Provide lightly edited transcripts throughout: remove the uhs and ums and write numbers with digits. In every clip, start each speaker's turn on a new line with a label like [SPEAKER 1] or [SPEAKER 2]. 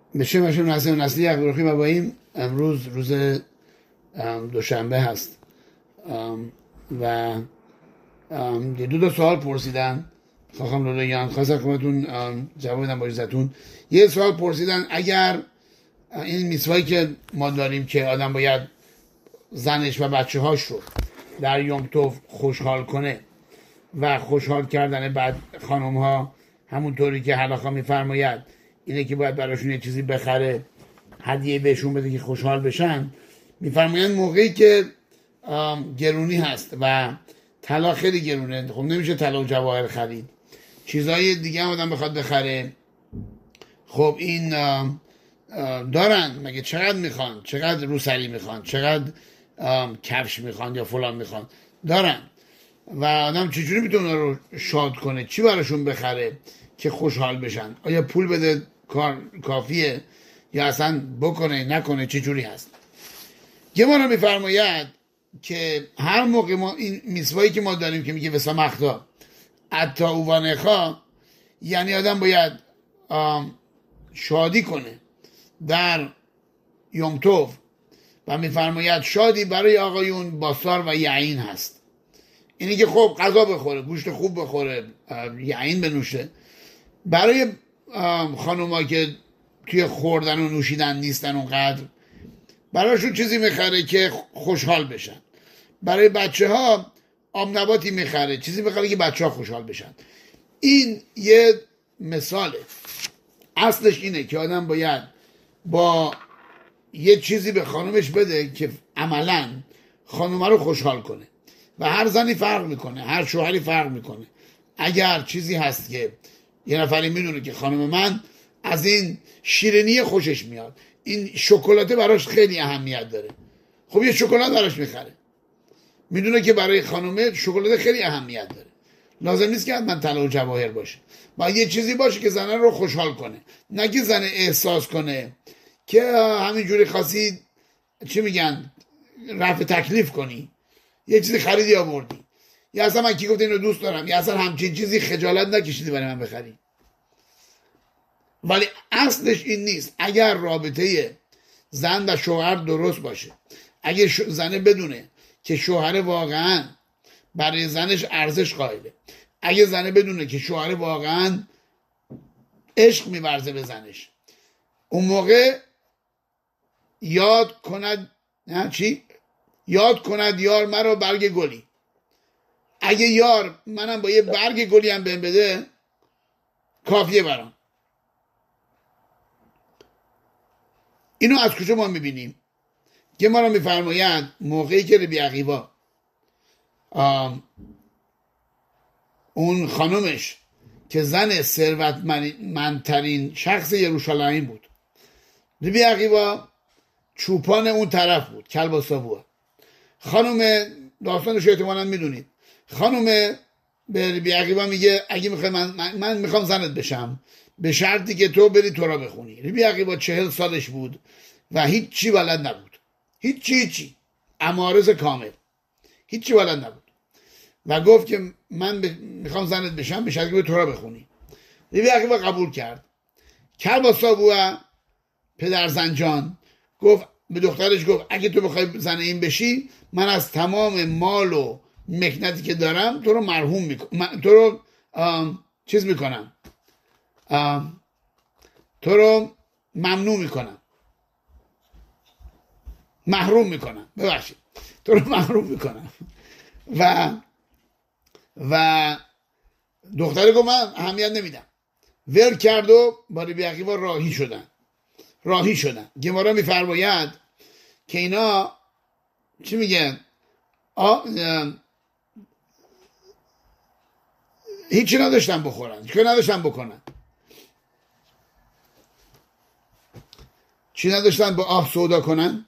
[SPEAKER 1] به شما نسل و نسلی اقبرخی مباییم. امروز روز دوشنبه هست و دو سوال پرسیدن خواهم رو بگم، خواستم خدمتتون جواب بدم با اجازهتون. یه سوال پرسیدن اگر این میثوایی که ما داریم که آدم باید زنش و بچه هاش رو در یوم توف خوشحال کنه و خوشحال کردن بعد خانم ها همونطوری که حلاخا میفرماید اینه که باید براشون یه چیزی بخره هدیه بهشون بده که خوشحال بشن. میفرمایند موقعی که گرونی هست و طلا خیلی گرونه، خب نمیشه طلا و جواهر خرید، چیزهای دیگه هم آدم بخواد بخره. خب این دارن مگه چقدر میخوان، چقدر روسری میخوان، چقدر کفش میخوان یا فلان میخوان، دارن. و آدم چجوری میتونه رو شاد کنه، چی براشون بخره که خوشحال بشن؟ آیا پول بده کار کافیه یا اصلا بکنه نکنه؟ چجوری هست؟ گمارا میفرماید که هر موقع ما این میثوایی که ما داریم که میگه وسامختا اتا اوانخا، یعنی آدم باید شادی کنه در یوم توف و میفرماید شادی برای آقایون باسار و یعین هست. اینی که خب غذا بخوره، گوشت خوب بخوره، یعین بنوشه. برای خانوما که توی خوردن و نوشیدن نیستن اونقدر، برایشون چیزی میخره که خوشحال بشن. برای بچه ها آب نباتی میخره، چیزی میخره که بچه ها خوشحال بشن. این یه مثاله. اصلش اینه که آدم باید با یه چیزی به خانومش بده که عملاً خانومه رو خوشحال کنه. و هر زنی فرق میکنه، هر شوهری فرق میکنه. اگر چیزی هست که یه نفری میدونه که خانم من از این شیرینی خوشش میاد، این شکلاته براش خیلی اهمیت داره، خب یه شکلات براش میخره. میدونه که برای خانومه شکلات خیلی اهمیت داره، لازم نیست که حتما طلا و جواهر باشه، باید یه چیزی باشه که زنه رو خوشحال کنه، نه که زنه احساس کنه که همینجوری خاصی چی میگن رفع تکلیف کنی، یه چیزی خریدی آوردی، یا اصلا من کی گفت اینو دوست دارم، یا اصلا همچین چیزی خجالت نکشیدی برای من بخری. ولی اصلش این نیست. اگر رابطه زن و شوهر درست باشه، اگه زنه بدونه که شوهر واقعا برای زنش ارزش قائله، اگه زنه بدونه که شوهر واقعا عشق می‌ورزه به زنش، اون موقع یاد کند یاد کند یار مرا برگ گلی. اگه یار منم با یه برگ گلی هم بهم بده کافیه برام. اینو از کجا ما میبینیم؟ که ما رو میفرماید موقعی که ربی عقیبا اون خانومش که زن ثروتمندترین شخص یروشلایم بود، ربی عقیبا چوپان اون طرف بود، کلباسابوه. خانوم داستانش احتمالاً میدونید. خانوم به ربی عقیبا میگه اگه میخوای من میخوام زنت بشم به شرطی که تو بری تورا بخونی. ربی عقیبا 40 سالش بود و هیچی بلد نبود، هیچی امارز کامل، هیچی بلد نبود و گفت که من میخوام زنت بشم به شرطی که بری تورا بخونی. ربی عقیبا قبول کرد. کلباسابوه پدر زنجان گفت به دخترش، گفت اگه تو بخوای زن این بشی من از تمام مال و مکنتی که دارم تو رو مرحوم میکنم، تو رو چیز میکنم، تو رو ممنوع میکنم، محروم میکنم، ببخشید تو رو محروم میکنم. و دختره گفت من اهمیت نمیدم، ول کرد و با ربی عقیبا راهی شدن. گمارا میفرماید که اینا چی میگن؟ هیچی نداشتن بخورن، چی نداشتن بکنن، چی نداشتن با سودا کنن،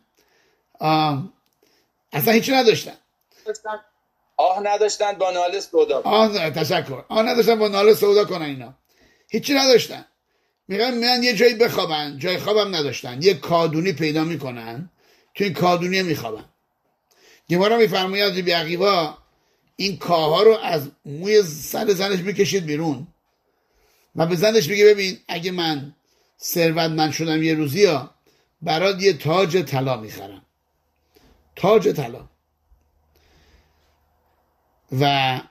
[SPEAKER 1] اصلا هیچی نداشتن.
[SPEAKER 2] نداشتن با ناله سودا کنن.
[SPEAKER 1] تشکر. نداشتن با ناله سودا کنن. اینا هیچی نداشتن. میگن یه جایی بخوابن، جای خوابم نداشتن، یه کادونی پیدا میکنن، تو این کادونی میخوابن. گمارا میفرماید ربی عقیبا این کاها رو از موی سر زنش میکشید بیرون و به زنش میگه ببین اگه من ثروتمند شدم یه روزی ها برات یه تاج طلا میخرم، تاج طلا. و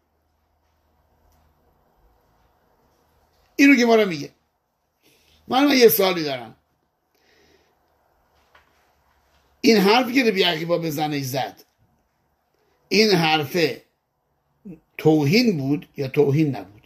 [SPEAKER 1] اینو که ما رو میگه. من یه سوالی دارم، این حرفی که ربی عقیبا به زنش زد، این حرفه توهین بود یا توهین نبود؟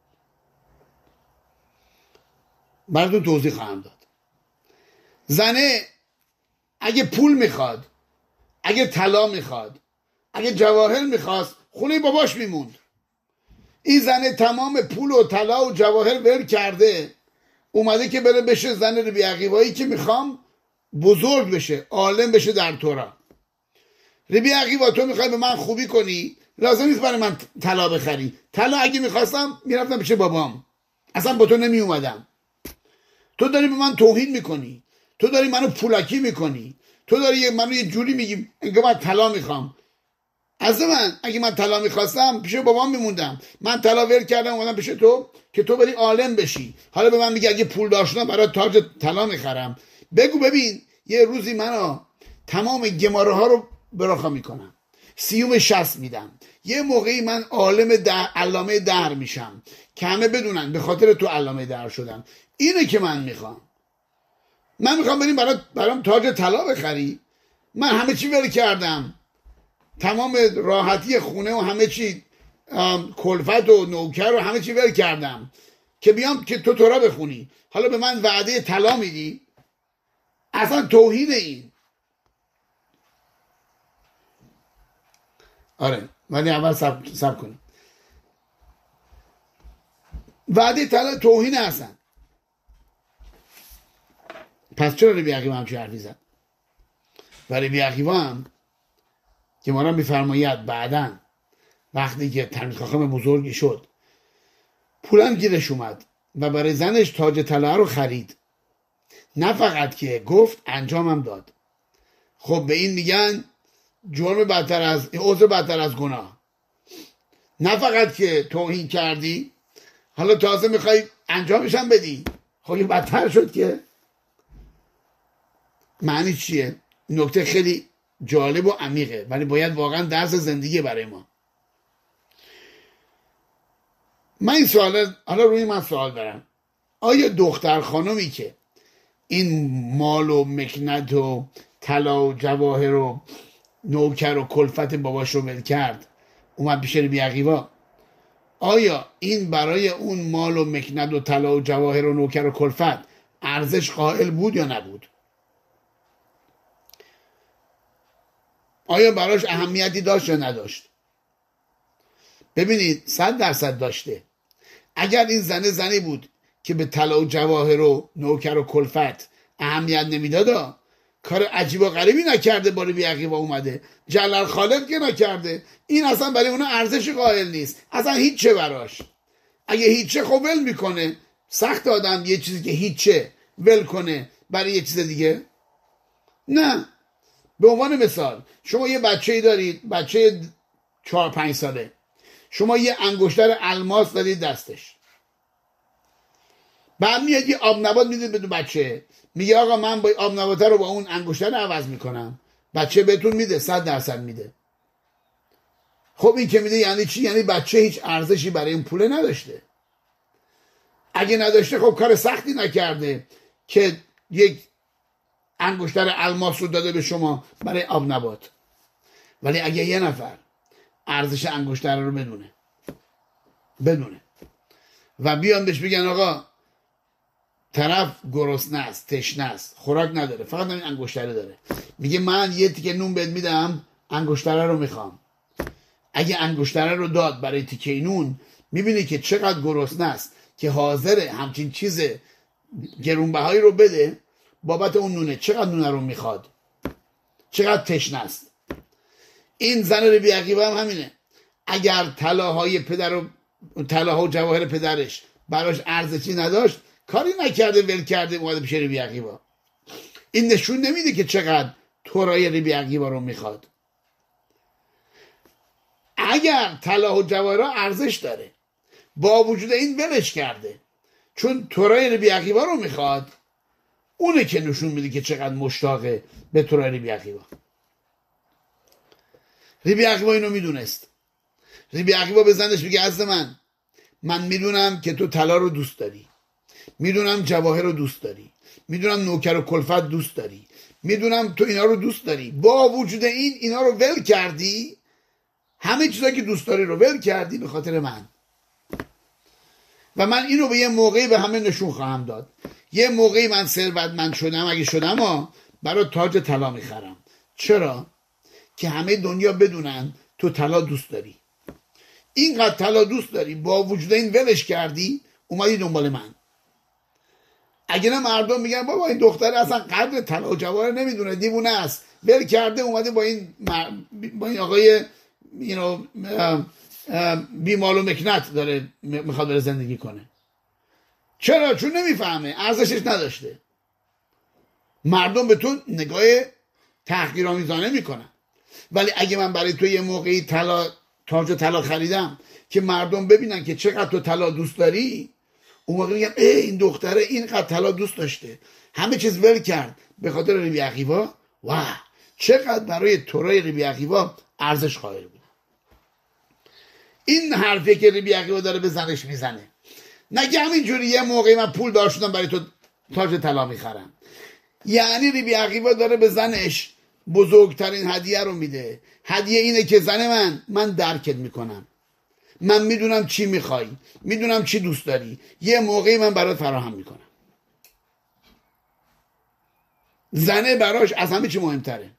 [SPEAKER 1] براتون توضیح خواهم داد. زنه اگه پول میخواد، اگه طلا میخواد، اگه جواهر میخواست، خونه باباش میموند. این زنه تمام پول و طلا و جواهر ول کرده، اومده که بره بشه زن ربی عقیبایی که میخوام بزرگ بشه، عالم بشه در تورا. ربی عقیبا تو میخوای به من خوبی کنی، لازم نیست برای من طلا بخری. طلا اگه میخواستم میرفتم پیش بابام، اصلا با تو نمی اومدم. تو داری به من توهین میکنی، تو داری منو پولکی میکنی، تو داری منو یه جوری میگی انگار من طلا میخوام. از من اگه من طلا میخواستم پیش بابام میموندم. من طلا ول کردم اومدم پیش تو که تو بری عالم بشی. حالا به من میگه اگه پول داشتم برای تاج طلا میخرم. بگو ببین یه روزی منو تمام گماره ها رو براخا میکنم، سیوم 60 میدم، یه موقعی من عالم علامه دهر میشم که همه بدونن به خاطر تو علامه دهر شدم. اینه که من میخوام. من میخوام بریم برام تاج طلا بخری. من همه چی ول کردم، تمام راحتی خونه و همه چی، کلفت و نوکر و همه چی ول کردم که بیام که تو تورا بخونی. حالا به من وعده طلا میدی؟ اصلا توهین این. آره ولی اول سب کنیم. وعده طلا توهین هستن. پس چرا ربی عقیبا همچی حرفی زد؟ و ربی عقیبا هم که ما را میفرماید بعداً وقتی که تلمیذ خاخام بزرگی شد پولم گیرش اومد و برای زنش تاج طلا رو خرید. نه فقط که گفت، انجامم داد. خب به این میگن جرم بدتر از عذر بدتر از گناه. نه فقط که توهین کردی، حالا تازه میخوای انجامش هم بدی. خب این بدتر شد. که معنی چیه؟ نکته خیلی جالب و عمیقه ولی باید واقعا درس زندگی برای ما. من این سوال، حالا روی من سوال دارم، آیا دختر خانمی که این مال و مکنت و طلا و جواهر و نوکر و کلفت باباش رو ول کرد اومد پیش ربی عقیبا، آیا این برای اون مال و مکنت و طلا و جواهر و نوکر و کلفت ارزش قائل بود یا نبود؟ آیا براش اهمیتی داشت یا نداشت؟ ببینید 100% داشته. اگر این زنی بود که به طلا و جواهر و نوکر و کلفت اهمیت نمیداد، کار عجیب و غریبی نکرده، با ربی عقیبا اومده جلال خالق که نکرده، این اصلا برای اون ارزش قائل نیست، اصلا هیچه براش. اگه هیچه خب ول میکنه. سخت آدم یه چیزی که هیچه ول کنه برای یه چیز دیگه؟ نه. به عنوان مثال شما یه بچه‌ای دارید، بچه 4-5 ساله، شما یه انگشتر الماس دارید دستش، بعد میاد یه آب نبات میدید به بچه، میگه آقا من با آب نبات رو با اون انگشتر عوض میکنم. بچه بهتون میده، 100% میده. خب این که میده یعنی چی؟ یعنی بچه هیچ ارزشی برای این پوله نداشته. اگه نداشته خب کار سختی نکرده که یک انگشتر الماس رو داده به شما برای آب نبات. ولی اگه یه نفر ارزش انگشتر رو بدونه و بیان بهش بگن آقا طرف گرسنه است، تشنه است، خوراک نداره، فقط این انگشتره داره، میگه من یه تیکه نون بهت میدم، انگشتره رو میخوام. اگه انگشتره رو داد برای تیکه نون، میبینی که چقدر گرسنه است که حاضره همچین چیز گرونبهایی رو بده بابت اون نونه. چقدر نونه رو میخواد، چقدر تشنه است. این زن ربی عقیبا هم همینه. اگر طلاهای طلاها و جواهر پدرش براش ارزشی نداشت، کاری نکرده، ول کرده اومده پیش ربی عقیبا. این نشون نمیده که چقدر تورای ربی عقیبا رو میخواد. اگر طلا و جواهر ارزش داره، با وجود این ولش کرده، چون تورای ربی عقیبه رو میخواد، اونه که نشون میده که چقدر مشتاقه به تورای ربی عقیبه. ربی عقیبه اینو میدونست. ربی عقیبه به زنش میگه عزیز من میدونم که تو طلا رو دوست داری، میدونم جواهر رو دوست داری، میدونم نوکر و کلفت دوست داری، میدونم تو اینا رو دوست داری، با وجود اینا رو ول کردی، همه چیزایی که دوست داری رو ول کردی به خاطر من. و من اینو به یه موقعی به همه نشون خواهم داد. یه موقعی من ثروتمند شدم، اگه شدم برای تاج طلا میخرم. چرا؟ که همه دنیا بدونن تو طلا دوست داری، اینقدر طلا دوست داری، با وجود این ولش کردی اومدی دنبال من. اگه نه مردم میگن بابا این دختر اصلا قدر طلا و جواهر نمیدونه، دیوونه است، ول کرده اومده با این آقای بیمال و مکنت داره میخواد داره زندگی کنه. چرا؟ چون نمیفهمه، ارزشش نداشته. مردم به تو نگاه تحقیرآمیزانه میکنن. ولی اگه من برای تو یه موقعی تاج طلا خریدم که مردم ببینن که چقدر تو طلا دوست داری، اون موقع میگم این دختره اینقدر طلا دوست داشته، همه چیز ول کرد به خاطر ربی عقیبه، واه چقدر برای تورای ربی عقیبه ارزش قائل بود. این حرفی که ربی عقیبه داره به زنش میزنه. نگه همینجوری یه موقعی من پول دار شدم برای تو تاج طلا میخرم. یعنی ربی عقیبه داره به زنش بزرگترین هدیه رو میده. هدیه اینه که زن من درکت میکنم، من میدونم چی میخوای، میدونم چی دوست داری، یه موقعی من برات فراهم میکنم. زنه براش از همه چی مهمتره.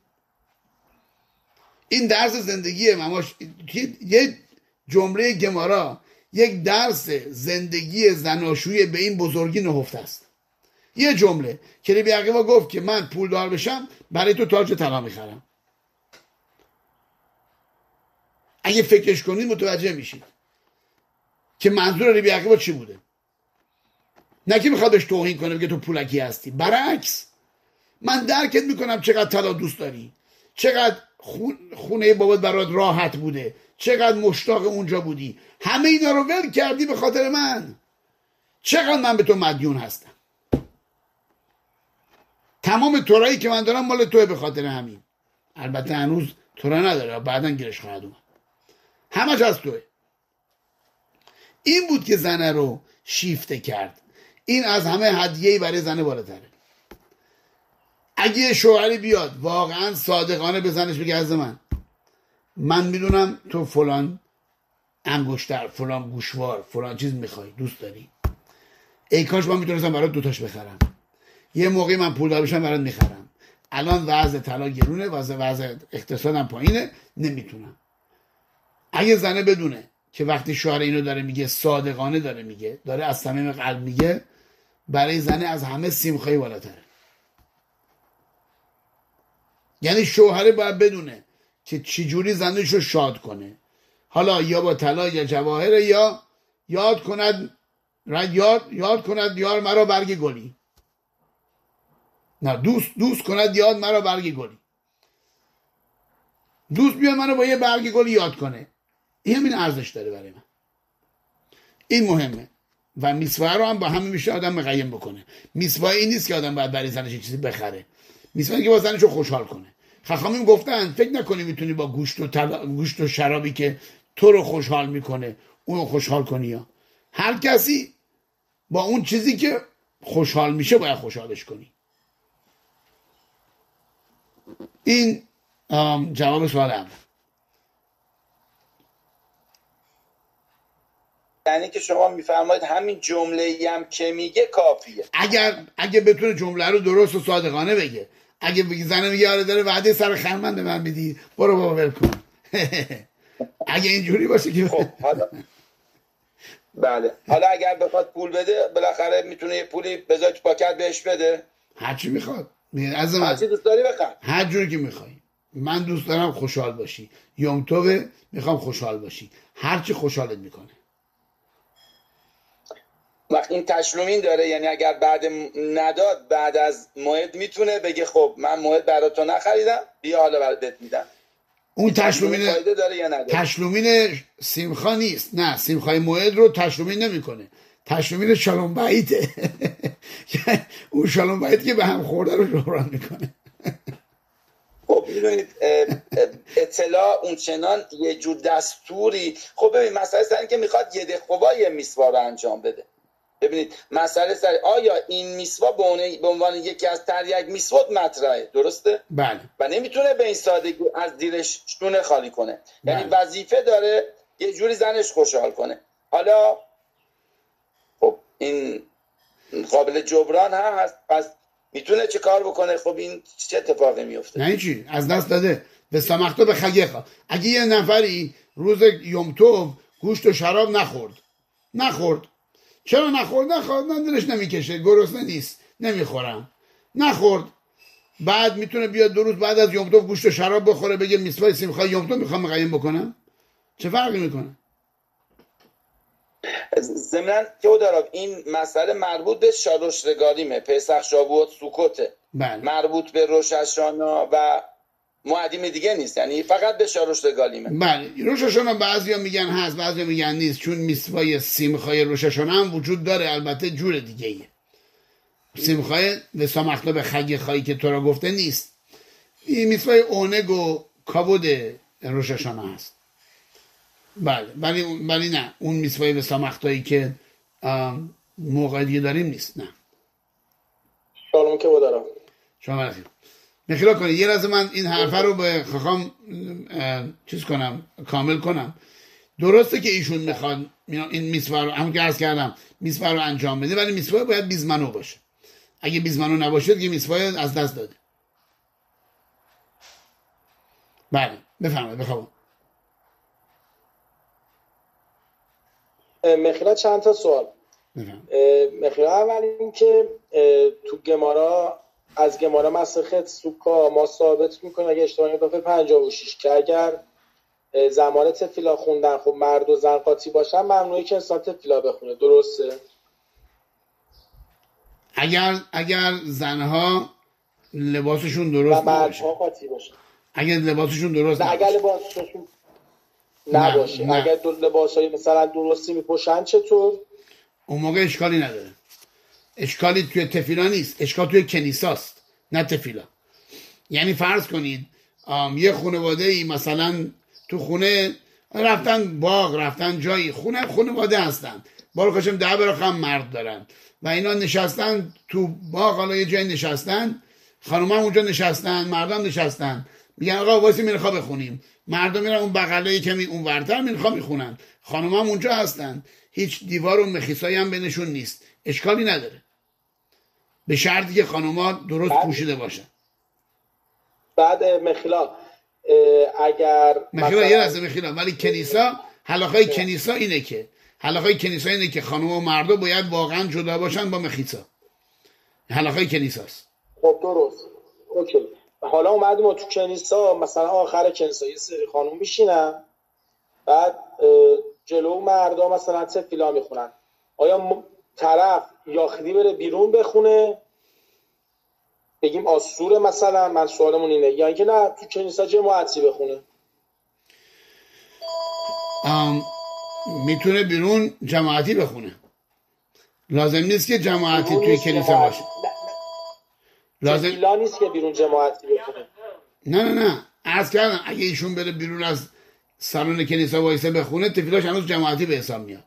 [SPEAKER 1] این درس زندگیه مماش. یه جمله گمارا یک درس زندگی زناشویی به این بزرگی نهفته است. یه جمله که ربی عقیبه گفت که من پول دار بشم برای تو تاج طلا میخرم. اگه فکرش کنید متوجه میشید که منظور ربی عقیبه چی بوده. نه که میخواد بهش توهین کنه بگه تو پولکی هستی، برعکس، من درکت میکنم چقدر طلا دوست داری، چقدر خونه بابات برات راحت بوده، چقدر مشتاق اونجا بودی، همه اینا رو ول کردی به خاطر من. چقدر من به تو مدیون هستم. تمام تورایی که من دارم مال توه به خاطر همین. البته هنوز تورا نداره، بعداً گیرش خواهد اومد. همش از توه. این بود که زنه رو شیفته کرد. این از همه هدیه‌ای برای زنه بالاتره. اگه شوهری بیاد واقعا صادقانه به زنش بگه از من میدونم تو فلان انگشتر، فلان گوشوار، فلان چیز میخوای، دوست داری، ای کاش من میتونستم برات دوتاش بخرم، یه موقعی من پول دار بشم برات میخرم، الان وضع طلا گرونه، وضع اقتصادم پایینه، نمیتونم. اگه زنه بدونه که وقتی شوهر اینو داره میگه صادقانه داره میگه، داره از صمیم قلب میگه، برای زنه از همه سیمخایی بالاتره. یعنی شوهر باید بدونه که چجوری زنش رو شاد کنه، حالا یا با طلا یا جواهر، یا یاد کند یار مرا برگ گلی، نه دوست کند یاد مرا برگ گلی، دوست بیاد منو با یه برگ گلی یاد کنه. این همین ارزش داره برای من. این مهمه. و میسواه رو هم با همین میشه آدم مقیم بکنه. میسواه این نیست که آدم باید برای زنش چیزی بخره، میسواه که با زنش رو خوشحال کنه. خخامیم گفتن فکر نکنی میتونی با گوشت و شرابی که تو رو خوشحال میکنه اونو خوشحال کنی. یا هر کسی با اون چیزی که خوشحال میشه باید خوشحالش کنی. این جواب سوال اول.
[SPEAKER 2] یعنی که شما میفرمایید همین جمله‌ای هم که میگه کافیه.
[SPEAKER 1] اگه بتونه جمله رو درست و صادقانه بگه. اگه بگی زنه میگه آره داره وعده سر خرمن به من میدی، برو بابا ول کن. اگه اینجوری باشه که
[SPEAKER 2] خب حالا بله، حالا اگر بخواد پول بده بالاخره میتونه یه پولی بذاره تو پاکت بهش بده،
[SPEAKER 1] هر چی میخواد.
[SPEAKER 2] هر چی دوست داری بخر،
[SPEAKER 1] هر جوری که میخوای. من دوست دارم خوشحال باشی، یوم توبه میخوام خوشحال باشی، هر چی خوشحالت میکنه.
[SPEAKER 2] وقت این تشلومین داره، یعنی اگر بعد نداد بعد از موعد میتونه بگه خب من موعد برات تو نخریدم، بیا حالا برات میدم.
[SPEAKER 1] اون تشلومین
[SPEAKER 2] فایده داره یا نداره؟
[SPEAKER 1] تشلومین سیمخا نیست. نه، سیمخای موعد رو تشلومین نمیکنه. تشلومین شالوم بعیده. اون شالوم بعید که به هم خورده رو جبران میکنه.
[SPEAKER 2] خب میدونید اطلاع اونچنان یه جور دستوری. خب ببین مسئله سر این که میخواد یه دخوبا یه میسوا رو انجام بده. ببینید مسئله سر آیا این میسوا به عنوان یکی از تریاک میسوات مطرحه، درسته؟
[SPEAKER 1] بله.
[SPEAKER 2] و نمیتونه به این سادگی از دیرش شونه خالی کنه.
[SPEAKER 1] بله.
[SPEAKER 2] یعنی وظیفه داره یه جوری زنش خوشحال کنه. حالا خب این قابل جبران هم هست، پس میتونه چه کار بکنه؟ خب این چه اتفاقی میفته؟
[SPEAKER 1] نه چی از دست داده. به سامختو به خگیخا. اگه یه نفری روز یوم توف گوشت و شراب نخورد چرا نخورد؟ من دلش نمیکشه، گرسنه نیست، نمیخورم، نخورد. بعد میتونه بیاد 2 روز بعد از یوم توف گوشت و شراب بخوره، بگه میسوای سیمخای یوم توف میخوام مقیم بکنم. چه فرقی میکنه؟
[SPEAKER 2] ضمناً که دارم این مسئله مربوط به شالوشتگاریمه، پسخ، شابوت، سوکوته.
[SPEAKER 1] بله.
[SPEAKER 2] مربوط به روش هاشانا و معدیم دیگه نیست، یعنی فقط به شالوشتگاریمه.
[SPEAKER 1] بله. روش هاشانا بعضیا میگن هست، بعضیا میگن نیست، چون میسوای سیمخای روش هاشانا هم وجود داره، البته جور دیگه ایه. سیمخای و سامختو به خگیخایی که تو را گفته نیست. این میسوای اونگ و کابود روش هاشانا هست. بله. ولی نه اون میسوای به سامختایی که موقع دیگه داریم نیست. نه
[SPEAKER 2] شالوم که دارم
[SPEAKER 1] شما رخیم نخیلا کنید. یه لحظه من این حرفه رو به خواهم چیز کنم، کامل کنم. درسته که ایشون میخواد این میسوا رو، همون که عرض کردم، میسوا رو انجام بده، ولی میسوا باید بیزمنو باشه. اگه بیزمنو نباشه دیگه میسوا از دست داده. بله بفرمایید بخوام.
[SPEAKER 3] مخیلا چند تا سوال. مخیلا اول این که تو گمارا، از گمارا مسخت سوکا ما ثابت میکنیم اگه اشتباه نکنم 56 که اگر زمان تفیلا خوندن خب مرد و زن قاطی باشن ممنوعه که انسان تفیلا بخونه، درسته؟
[SPEAKER 1] اگر زنها لباسشون درست
[SPEAKER 3] نباشه، قاطی باشه.
[SPEAKER 1] اگر لباسشون درست
[SPEAKER 3] نه، اگر لباسشون نباشه،
[SPEAKER 1] نه.
[SPEAKER 3] اگر لباسای مثلا درستی میپوشن چطور؟
[SPEAKER 1] اون موقع اشکالی نداره. اشکالی توی تفیلا نیست، اشکال توی کنیساست نه تفیلا. یعنی فرض کنید یه خانواده ای مثلا تو خونه رفتن باغ، رفتن جایی، خانواده هستن، باروخشم 10 براخم مرد دارن و اینا نشستن تو باغ، حالا یه جایی نشستن، خانوما اونجا نشستن، مردم نشستن، میگن آقا واسه میخوام بخونیم. مردم میرن اون بغله کمی اون ورتر میخوام میخونن، خانوما هم اونجا هستن، هیچ دیوار و مخیسایی هم بینشون نیست، اشکالی نداره، به شرطی که خانوما درست پوشیده باشن.
[SPEAKER 3] بعد مخیلا
[SPEAKER 1] یه لحظه مخیلا، ولی کنیسا حلاقای کنیسا اینه که خانوما و مردا باید واقعا جدا باشن با مخیسا. حلاقای کنیساست.
[SPEAKER 3] خب درست. اوکی. حالا اومدیم تو کنیسا، مثلا آخر کنیسا یه سری خانوم میشینن، بعد جلو مردا مثلا تفیلا میخونن. آیا طرف یاخدی بره بیرون بخونه بگیم آسوره مثلا؟ من سوالمون اینه. یا اینکه نه تو کنیسا جماعتی بخونه؟
[SPEAKER 1] میتونه بیرون جماعتی بخونه، لازم نیست که جماعتی توی کنیسا باشه.
[SPEAKER 3] لازم نیست که بیرون جماعتی بخونه.
[SPEAKER 1] نه عرض کردم اگه ایشون بره بیرون از سالن کنیسا وایسه بخونه، تفیلاش هنوز جماعتی به حساب میاد.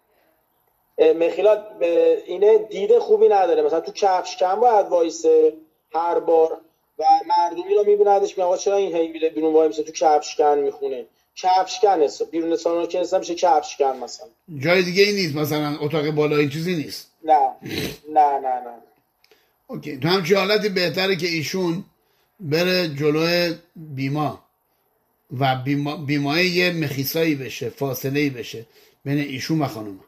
[SPEAKER 3] مخیلا اینه دید خوبی نداره، مثلا تو کفشکن باید وایسه هر بار و مردمی رو میبیندش میگن آقا چرا این هی میره بیرون وایسه تو کفشکن میخونه؟ کفشکن هست بیرون سالن کنیسا میشه کفشکن مثلا، جای
[SPEAKER 1] دیگه ای نیست، مثلا اتاق بالایی چیزی نیست.
[SPEAKER 3] نه.
[SPEAKER 1] اوکی. تو همچین حالتی بهتره که ایشون بره جلوی بیما و بیمای یه مخیصایی بشه، فاصله‌ای بشه بین ایشون و خانوم.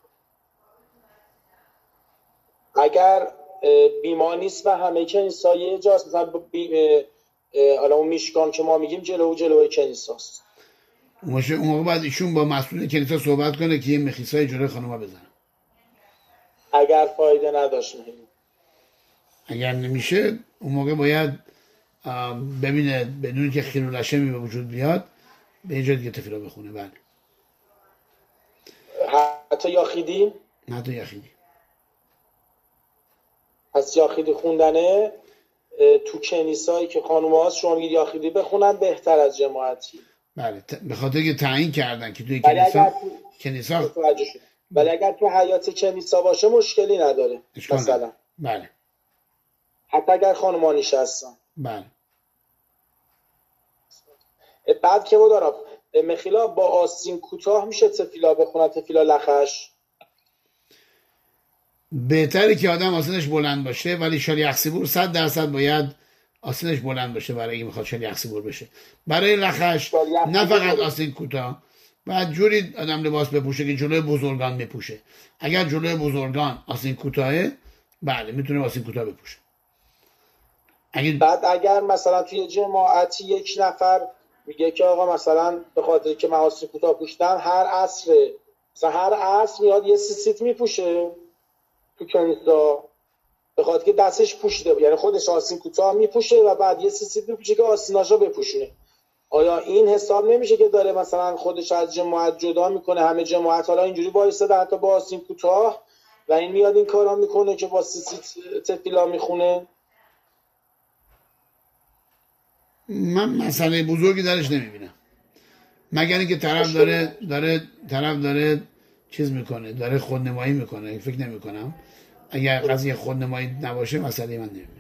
[SPEAKER 3] اگر بیما نیست و همه کنیسا یه جاست، مثلا حالا اون میشکان که ما میگیم جلوی کنیساست،
[SPEAKER 1] اون موقع باید ایشون با مسئول کنیسا صحبت کنه که یه مخیصای جلوی خانوما بزنه.
[SPEAKER 3] اگر فایده نداشت
[SPEAKER 1] اگر نمیشه اون موقع باید ببینه بدون که خیر و لشمی به وجود بیاد به یه جای دیگه تفیلا بخونه. بله.
[SPEAKER 3] حتی یاخیدی؟
[SPEAKER 1] نه حتی یاخیدی.
[SPEAKER 3] پس یاخیدی خوندنه تو کنیسایی که خانوم هاست شما میگید یاخیدی بخونن بهتر از جماعتی.
[SPEAKER 1] بله به خاطر که تعیین کردن که توی
[SPEAKER 3] ولی اگر
[SPEAKER 1] کنیسا
[SPEAKER 3] ولی اگر تو حیات کنیسا باشه مشکلی نداره مثلا.
[SPEAKER 1] بله
[SPEAKER 3] حتی اگر خانوما نشستن.
[SPEAKER 1] بله.
[SPEAKER 3] بعد که دارم مخیلا با آستین کوتاه میشه تفیلا بخونن، تفیلا لخش؟
[SPEAKER 1] بهتره که آدم آستینش بلند باشه، ولی شالیخ سیبور 100% باید آستینش بلند باشه برای اینکه میخواد شالیخ سیبور بشه. برای لخش نه فقط آستین کوتاه، بعد جوری آدم لباس بپوشه که جلوی بزرگان بپوشه. اگر جلوی بزرگان آستین کوتاهه، بله میتونه آستین کوتاه بپوشه.
[SPEAKER 3] بعد اگر مثلا توی جماعتی یک نفر میگه که آقا مثلا به خاطر که من آستین کوتاه پوشیدم هر عصر میاد یه سیت میپوشه تو کنیسا، به خاطر که دستش پوشیده، یعنی خودش آستین کوتاه میپوشه و بعد یه سیت میپوشه که آستیناشو بپوشونه. آیا این حساب نمیشه که داره مثلا خودش از جماعت جدا میکنه؟ همه جماعت حالا اینجوری وایساده حتی با آستین کوتاه و این میاد این کارا میکنه که با سیت تفیلا میخونه.
[SPEAKER 1] من مسئله بزرگی درش نمیبینم، مگر اینکه طرف داره چیز میکنه، داره خودنمایی میکنه. فکر نمیکنم اگر قضیه خودنمایی نباشه مسئله من نمیبینم.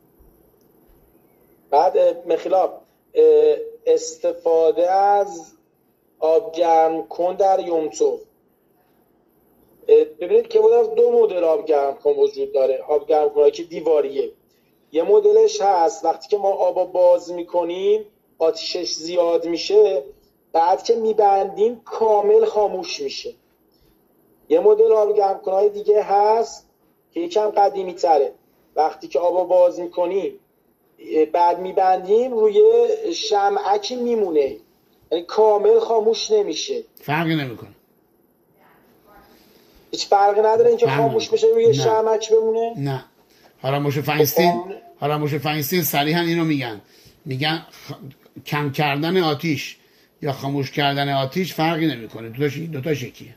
[SPEAKER 3] بعد مخیلاب استفاده از آب گرم کن در یوم توف. ببینید که دو مدل آب گرم کن وجود داره. آب گرم کنایی که دیواریه، یه مدلش هست وقتی که ما آبا باز میکنیم آتیشش زیاد میشه، بعد که میبندیم کامل خاموش میشه. یه مدل آب گرم کنای دیگه هست که یکم قدیمی تره، وقتی که آبا باز میکنیم بعد میبندیم روی شمعکی میمونه، یعنی کامل خاموش نمیشه.
[SPEAKER 1] فرقی نمیکنه،
[SPEAKER 3] هیچ فرقی نداره اینکه خاموش بشه روی شمعک بمونه؟
[SPEAKER 1] نه. هاراموش فاینستین صریحا اینو میگن کم کردن آتیش یا خاموش کردن آتیش فرقی نمیکنه، دوتاش یکیه.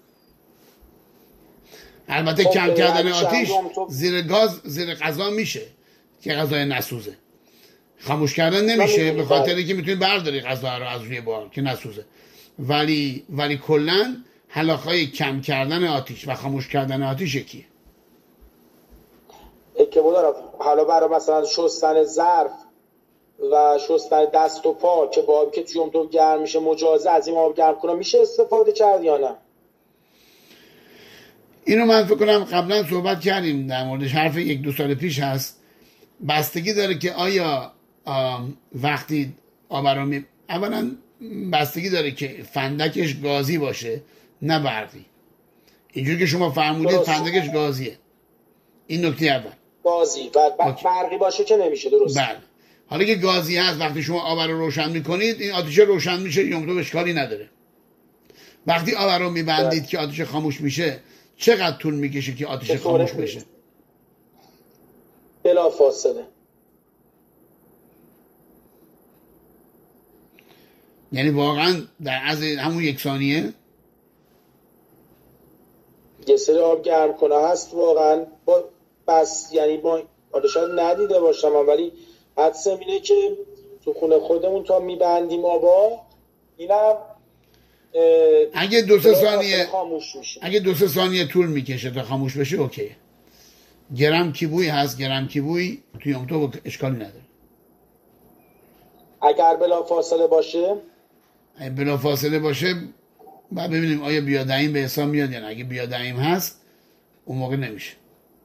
[SPEAKER 1] البته کم کردن آتیش زیر غذا میشه که غذای نسوزه. خاموش کردن نمیشه به خاطر اینکه میتونی برداری غذا رو از روی بار که نسوزه. ولی کلا حلاقای کم کردن آتیش و خاموش کردن آتیش یکیه.
[SPEAKER 3] که حالا برای مثلا شستن ظرف و شستن دست و پا که با آبی که توی تو گرم میشه مجازه از این آب گرم کنه میشه استفاده کرد یا نه؟
[SPEAKER 1] اینو من فکر کنم قبلا صحبت کردیم در موردش، حرف 1-2 سال پیش هست. بستگی داره که آیا وقتی آب رو اولا بستگی داره که فندکش گازی باشه نه برقی. اینجوری که شما فرمودید فندکش گازیه، این نکته اول.
[SPEAKER 3] گازی و برقی باشه که نمیشه. درست.
[SPEAKER 1] بله. حالا که گازی هست وقتی شما آب رو روشن میکنید این آتیش روشن میشه، یوم تو اشکالی نداره. وقتی آب رو میبندید که آتیش خاموش میشه چقدر طول میکشه که آتیش خاموش بشه؟
[SPEAKER 3] بلا فاصله.
[SPEAKER 1] یعنی واقعا در از همون 1 ثانیه.
[SPEAKER 3] یه سری آب گرم کنه هست واقعا بس، یعنی ما حالا شاید ندیده باشم ولی حدسم اینه که تو خونه خودمون تا میبندیم آبا اینم
[SPEAKER 1] اگه 2-3 ثانیه
[SPEAKER 3] خاموش میشه.
[SPEAKER 1] اگه 2-3 ثانیه طول میکشه تا خاموش بشه اوکی. گرم کیبوی هست، گرم کیبوی توی اون تو اشکالی نداره.
[SPEAKER 3] اگر بلا فاصله باشه
[SPEAKER 1] بعد ببینیم آیا بیادعیم به حساب میاد یا نه. اگه بیادعیم هست اون موقع نمیشه.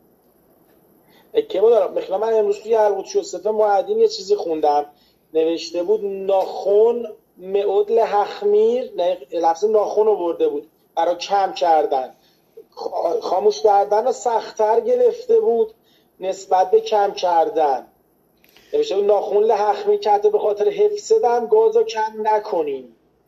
[SPEAKER 3] که من امروز توی القدس یوسف معدین یه چیزی خوندم نوشته بود ناخن معود لحخمیر، لفظ ناخن رو برده بود برای کم کردن، خاموش کردن رو سخت‌تر گرفته بود نسبت به کم کردن. نوشته بود ناخن لحخمیر که حتی به خاطر حفظ دم گازو کم نکنیم.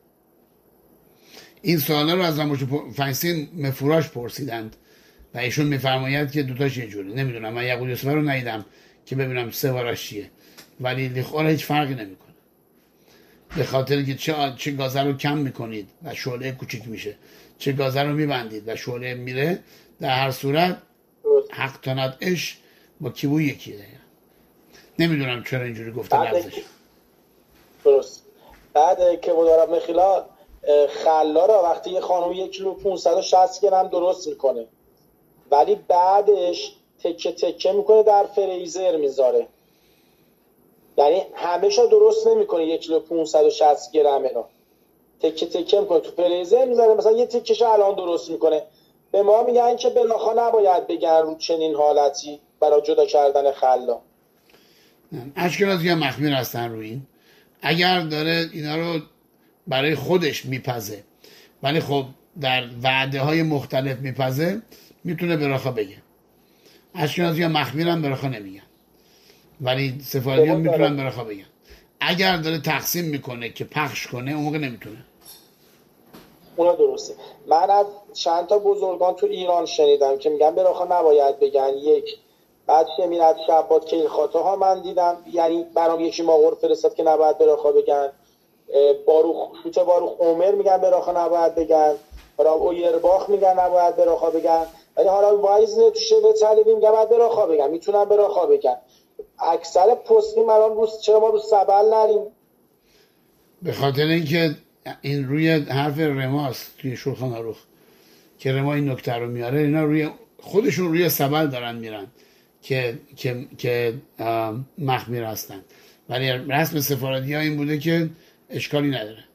[SPEAKER 1] این سوالا رو از هاراموش فاینستین مفروراش پرسیدند و ایشون میفرماید که دوتاش یه جوره. نمیدونم، من یعقوب یوسف رو ندیدم که ببینم سواراش چیه، ولی لخوره هیچ فرقی نمیکنه به خاطر که چه گازه رو کم میکنید و شعله کوچیک میشه، چه گازه رو میبندید و شعله میره، در هر صورت حق تنت اش با کیبو یکیه دیگه. نمیدونم چرا اینجوری گفته لفظش.
[SPEAKER 3] درست. بعد که دارم مخیلا خلا را وقتی یه خانم 1 کیلو 560 گرم درست میکنه ولی بعدش تکه تکه میکنه در فریزر میذاره، یعنی همه‌شو درست نمیکنه 1 کیلو 560 گرم رو تکه تکه میکنه تو فریزر میذاره، مثلا یه تکهش الان درست میکنه. به ما میگن که بلاخا نباید بگن رو چنین حالتی برای جدا کردن خلا.
[SPEAKER 1] اشکنازی ها مخمیر هستن روی این، اگر داره اینا رو برای خودش میپزه ولی خب در وعده های مختلف میپزه میتونه براخا بگه. اشکنازی ها مخمیر هم براخا نمیگن ولی سفاردی ها میتونن براخا بگن. اگر داره تقسیم میکنه که پخش کنه اون موقع نمیتونه.
[SPEAKER 3] اونا درسته. من از چند تا بزرگان تو ایران شنیدم که میگن براخا نباید بگن. یک بعد شمیرت شبات که خاطه ها من دیدم، یعنی برام یکی ماغور فرستاد که نباید براخا بگن. باروخ عمر میگن براخا نباید بگن. حالا اویرباخ میگن نباید براخا بگن، ولی حالا وایز تو شبه طلبی میگن باید براخا بگن، میتونن براخا بگن. اکثر پستیم الان روز چرا ما رو سبل نریم؟
[SPEAKER 1] به خاطر اینکه این روی حرف رماست توی شولخان آروخ که رما این نکته رو میاره، اینا روی خودشون روی سبل دارن میرن که مخمیر هستن، ولی رسم سفارتی ها این بوده که اشکالی نداره.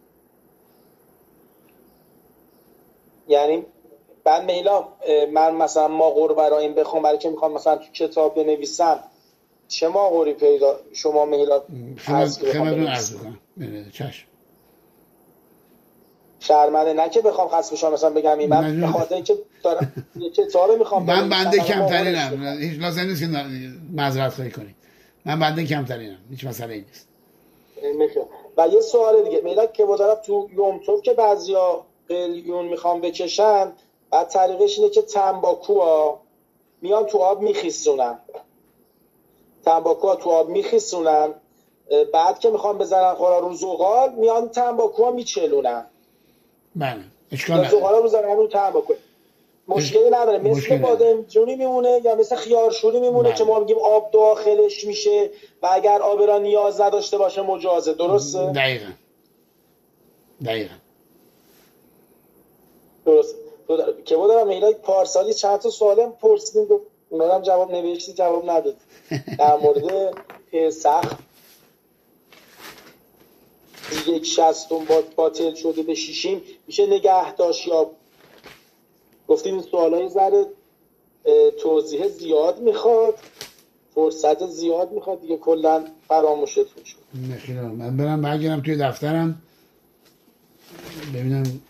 [SPEAKER 3] یعنی بعد میلا من مثلا ماغور برای این بخوام برای که میخوام مثلا تو کتاب بنویسم چه ماغوری پیدا شما میلا
[SPEAKER 1] خدمتتون عرض میکنم. چشم.
[SPEAKER 3] شرمنده نه که بخوام خاص بشم مثلا بگم این من به خاطر اینکه دارم یه کتابی میخوام
[SPEAKER 1] من بنده کمترینم، هیچ لازم نیست که معذرت خواهی کنی. من بنده کمترینم، هیچ مسئله ای نیست.
[SPEAKER 3] و یه سوال دیگه میلا که دارم تو یوم توف که بعضیا قلیون میخوام بکشن، بعد طریقش اینه که تنباکو ها میان تو آب میخیسونن، تنباکو ها تو آب میخیسونن، بعد که میخوام بزنن خورا رو زغال میان تنباکو ها میچلونن.
[SPEAKER 1] بله اشکال نداره.
[SPEAKER 3] زغال ها رو زنن رو تنباکو مشکلی نداره، مثل بادمجونی میمونه یا مثل خیارشوری میمونه که ما میگیم آب داخلش میشه و اگر آب را نیاز نداشته باشه مجازه. درسته؟
[SPEAKER 1] دقیقا
[SPEAKER 3] درست. که بودم میلاد پارسالی چند تا سوالم پرسیدیم اونا هم جواب نوشتی جواب نداد. در مورد سخت 1/60 باطل شده به 6 میشه نگه داشت یا گفتیم این سوالای ذره توضیح زیاد میخواد، فرصت زیاد میخواد دیگه، کلا فراموشتون شد.
[SPEAKER 1] نخیرم من برم برگردم توی دفترم ببینم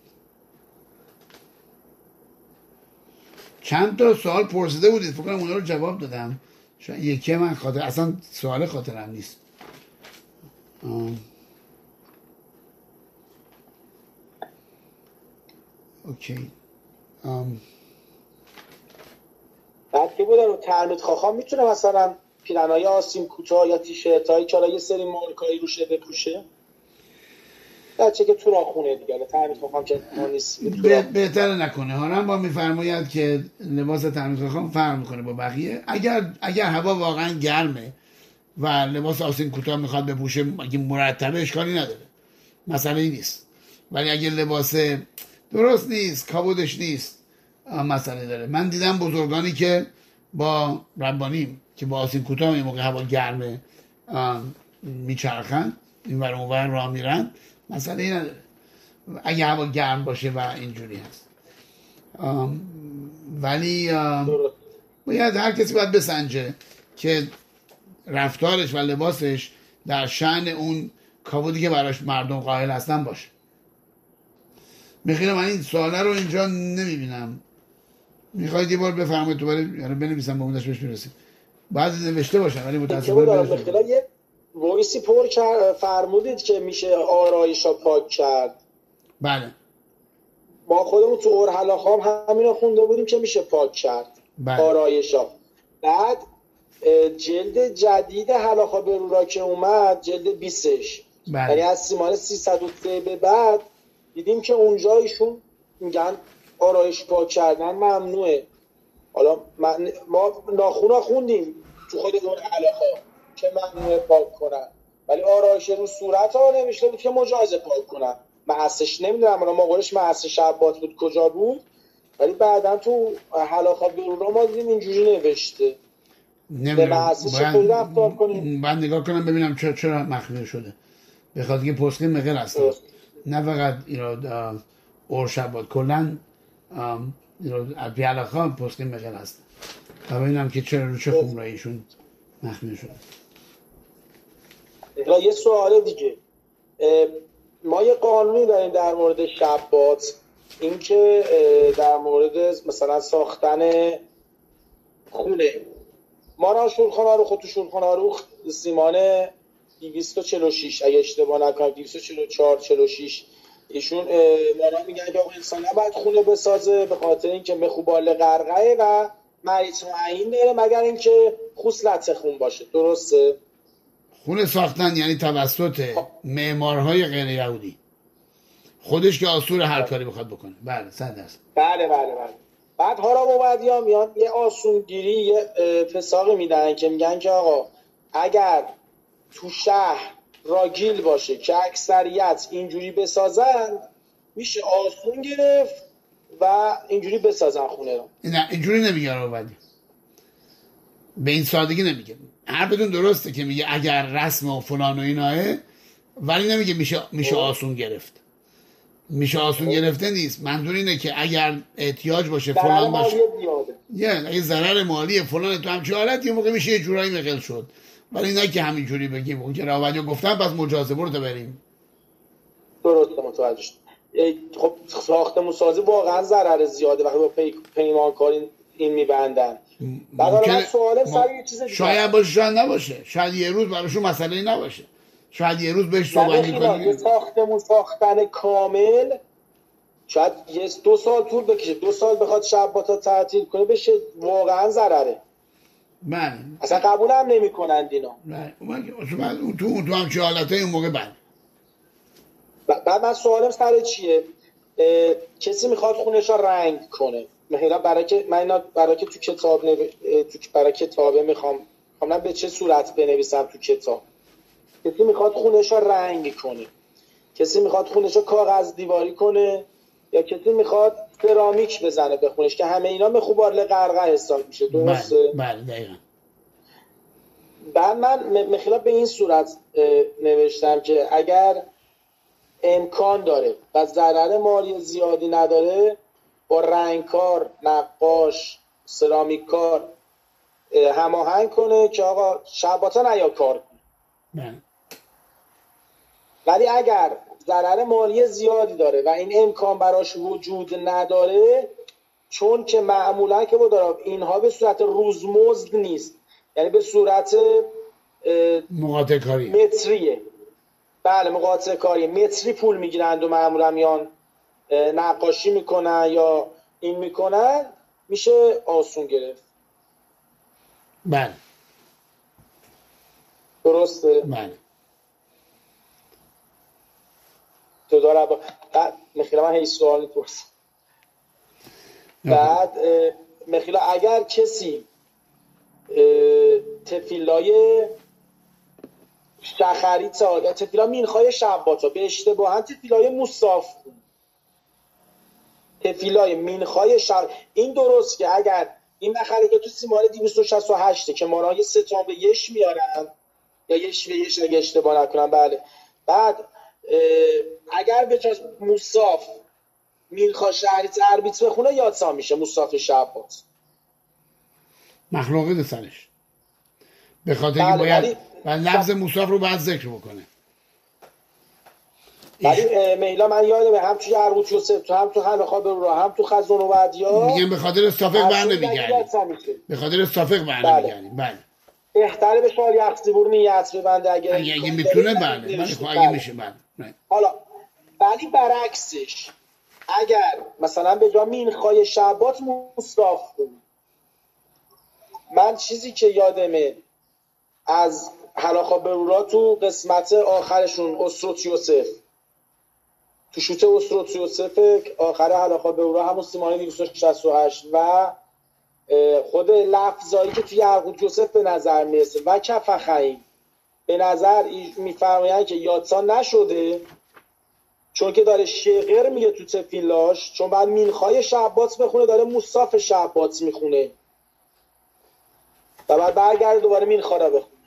[SPEAKER 1] چند تا سوال پرسیده بودید، فکر کنم اونا رو جواب دادم. شاید یکی من خاطر اصلا سوال خاطرم نیست. اوکی.
[SPEAKER 3] بعد که بودن ترمید خواهم میتونه مثلا پیرنهای آسین کوتاه یا تیشرت هایی که یه سری مارکایی روشه بپوشه؟ بچه که تو راخونه دیگه ترمید خواهم که ما نیست
[SPEAKER 1] بهتره نکنه. هارم با میفرماید که لباس ترمید خواهم فرق میکنه با بقیه. اگر هوا واقعا گرمه و لباس آسین کوتاه میخواد بپوشه اگه مرتبه اشکالی نداره، مسئله ای نیست. ولی اگه لباس درست نیست، کابودش نیست، مسئله داره. من دیدم بزرگانی که با ربانیم که با آسین کوتاه این موقع هوا گرمه میچرخن این ور اون ور راه میرن، مسئله ای نداره اگه هوا گرم باشه و اینجوری هست. ولی باید هر کسی باید بسنجه که رفتارش و لباسش در شأن اون کابودی که براش مردم قائل هستن باشه. میخوام من این سواله رو اینجا نمیبینم، میخواید یه بار بفرمایید دوباره بنویسم با اون داشت بهش میرسیم. بعد نوشته باشم ولی
[SPEAKER 3] متاسفانه یه وایسی پر فرمودید که میشه آرایشا پاک کرد.
[SPEAKER 1] بله
[SPEAKER 3] ما خودمون تو اورحلاخام همین رو خونده بودیم که میشه پاک کرد.
[SPEAKER 1] بله.
[SPEAKER 3] آرایشا. بعد جلد جدید حلاخا برورا که اومد جلد 20ش،
[SPEAKER 1] بله.
[SPEAKER 3] یعنی از سیمان 303 به بعد دیدیم که اونجا ایشون میگن آرایش پاک کردن ممنوعه. حالا ما ناخونا خوندیم تو خود اون علاقه که ممنوع پاک کنن، ولی آرایش رو صورت ها نوشته بود که مجاز پاک کنن. محسش نمیدونم ما قولش محس شبات بود کجا بود، ولی بعدا تو حلاخا بیرون ما دیدیم اینجوری نوشته.
[SPEAKER 1] نمیدونم باید نگاه کنم ببینم چرا مخفی شده. بخاطر که پسکین مقل هستن، نه فقط اور شبات، کلن ادبی علاقه پسکین مقل هستن. و ببینم که چرا رو چه خمراییشون مخفی شده.
[SPEAKER 3] یه سوال دیگه، ما یه قانونی داریم در مورد شبات، این که در مورد مثلا ساختن خونه ما را شورخانه رو خود تو شورخانه رو سیمان 246 اگه اشتباه نکنم 244 46 ایشون ما میگن که انسان نباید خونه بسازه به خاطر اینکه مخوبال غرقه و مریض معین داره مگر اینکه خصلت خون باشه. درسته؟
[SPEAKER 1] خونه ساختن یعنی توسط معمارهای غیر یهودی، خودش که آسور هر کاری بخواد بکنه. بله 100%.
[SPEAKER 3] بله. بعد حالا مبادیا میان یه آسونگیری یه فساقی میدن که میگن که آقا اگر تو شهر راگیل باشه که اکثریت اینجوری بسازن میشه آسون گرفت و اینجوری بسازن خونه رو.
[SPEAKER 1] نه اینجوری نمیگه رو بدی، به این سادگی نمیگه. حرفتون درسته که میگه اگر رسم و فلان و ایناه، ولی نمیگه میشه آسون گرفت. میشه آسون گرفته نیست، منظور اینه که اگر احتیاج باشه فلان باشه، اگه ضرر مالی فلان تو همچه حالت یه موقع میشه یه جورایی مقل شد، ولی نه که همینجوری بگیم اون که راوجه گفتن پس مجازه برو تا بریم.
[SPEAKER 3] درسته متوجه شد. خب ساختمون سازی واقعا ضرر زیاده وقتی با پیمانکاری این میبندن. بعد سوالم سر یه چیز دیگه،
[SPEAKER 1] شاید باشه شاید نباشه، شاید یه روز براشون مسئله نباشه، شاید یه روز بهش صحبت می‌کنیم.
[SPEAKER 3] ساختمون ساختن کامل شاید 2 سال طول بکشه، 2 سال بخواد شباتا تعطیل کنه بشه واقعا ضرره.
[SPEAKER 1] بله
[SPEAKER 3] اصلا قبول هم نمی‌کنن اینا.
[SPEAKER 1] بله تو همچه حالتای اون موقع بله.
[SPEAKER 3] بعد من سوالم سر چیه؟ کسی میخواد خونش رو رنگ کنه، مثلا برای که تو کتاب برای کتابه میخوام به چه صورت بنویسم تو کتاب. کسی میخواد خونش رو رنگ کنه، کسی میخواد خونش رو کاغذ دیواری کنه، یا کسی میخواد سرامیک بزنه به خونش، که همه اینا مخوبال غرقه حساب میشه. درسته؟
[SPEAKER 1] بله دقیقاً.
[SPEAKER 3] بعد من مخیلا به این صورت نوشتم که اگر امکان داره و ضرر مالی زیادی نداره با رنگکار، نقاش، سرامیککار هماهنگ کنه که آقا شباتا نیا کار کنه. ولی اگر ضرر مالی زیادی داره و این امکان براش وجود نداره، چون که معمولا که با اینها به صورت روزمزد نیست، یعنی به صورت
[SPEAKER 1] مقاطع کاری
[SPEAKER 3] متریه. بله مقاطع کاری متری پول میگیرند و معمولا میان نقاشی میکنن یا این میکنن، میشه آسون گرفت.
[SPEAKER 1] بله
[SPEAKER 3] درسته؟
[SPEAKER 1] بله.
[SPEAKER 3] تو داره مخیلا من هیچ سوال نیست. بعد مخیلا اگر کسی تفیلای شخری تا تفیلا مینخای شباتا به اشتباهن تفیلای مصاف، تفیلای مینخای این درست که اگر این مخاله که تو سیمانه 268 که مارای 3 تا به یش میارن یا یش به یش اگه اشتباه نکنم. بله. بعد اگر به جاش مصاف مینخا شهری تربیت بخونه یادسا میشه مصاف شبات
[SPEAKER 1] مخلوقه سرش، به خاطر اینکه باید لفظ مصاف رو باید ذکر بکنه.
[SPEAKER 3] ولی میلا من یادمه هم توی عروض یوسف، هم تو حلقا برورا، هم تو خزون و بعدیا
[SPEAKER 1] میگم به خاطر استافق برنمیگردیم، به خاطر استافق برنمیگردیم. بله
[SPEAKER 3] بهتره به شال یخزیبور نیت ببنده اگه
[SPEAKER 1] میتونه. بله اگه میشه. بله
[SPEAKER 3] حالا ولی برعکسش اگر مثلا به جا مینخای شبات مصاف کنی، من چیزی که یادمه از حلاخا برورا تو قسمت آخرشون اسروت یوسف، تو شوت اسروت یوسف آخر حلاخا برورا همون سیمانه 268 و خود لفظایی که توی یعقوب یوسف به نظر میرسه و کفخیم به نظر میفرمایند که یادسان نشده، چون که داره شقر میگه تو تفیلاش، چون بعد مینخای شعبات بخونه داره موساف شعبات میخونه و بعد برگرده دوباره مینخا را بخونه.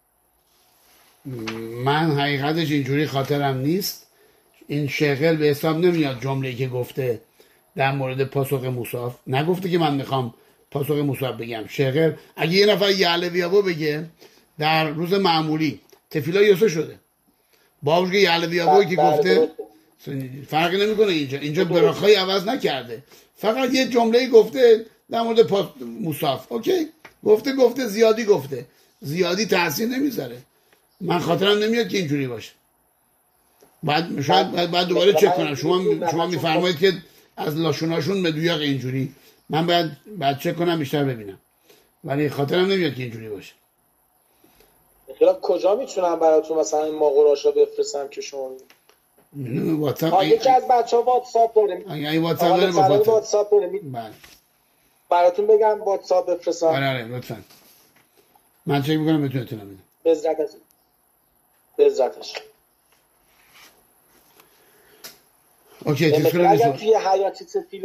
[SPEAKER 1] من حقیقتش اینجوری خاطرم نیست، این شقر به حساب نمیاد جمله‌ای که گفته در مورد پاسخ موساف. نگفته که من میخوام پاسخ موساف بگم. شقر اگه یه نفر یعلویابو بگه در روز معمولی تفیلا یاسه شده، با وجود یعلویابویی که گفته فرقی نمیکنه. اینجا براخای عوض نکرده، فقط یه جمله‌ای گفته در مورد موساف. اوکی، گفته زیادی تاثیر نمیذاره. من خاطرم نمیاد که اینجوری باشه. شاید بعد دوباره چک کنم. شما میفرمایید که از لاشوناشون مدویاق اینجوری، من بعد چک کنم بیشتر ببینم، ولی خاطرم نمیاد که اینجوری باشه.
[SPEAKER 3] کجا میتونم براتون مثلا این ماقوراشا بفرستم که شما
[SPEAKER 1] واتساپ؟
[SPEAKER 3] یکی از بچه‌ها واتساپ داره.
[SPEAKER 1] اگه واتساپ داره با
[SPEAKER 3] واتساپ داره.
[SPEAKER 1] بله.
[SPEAKER 3] براتون بگم واتساپ بفرستم.
[SPEAKER 1] آره لطفاً. من چک می‌کنم بهتون اطلاع میدم.
[SPEAKER 3] بذرتش.
[SPEAKER 1] اوکی،
[SPEAKER 3] اگر توی حیات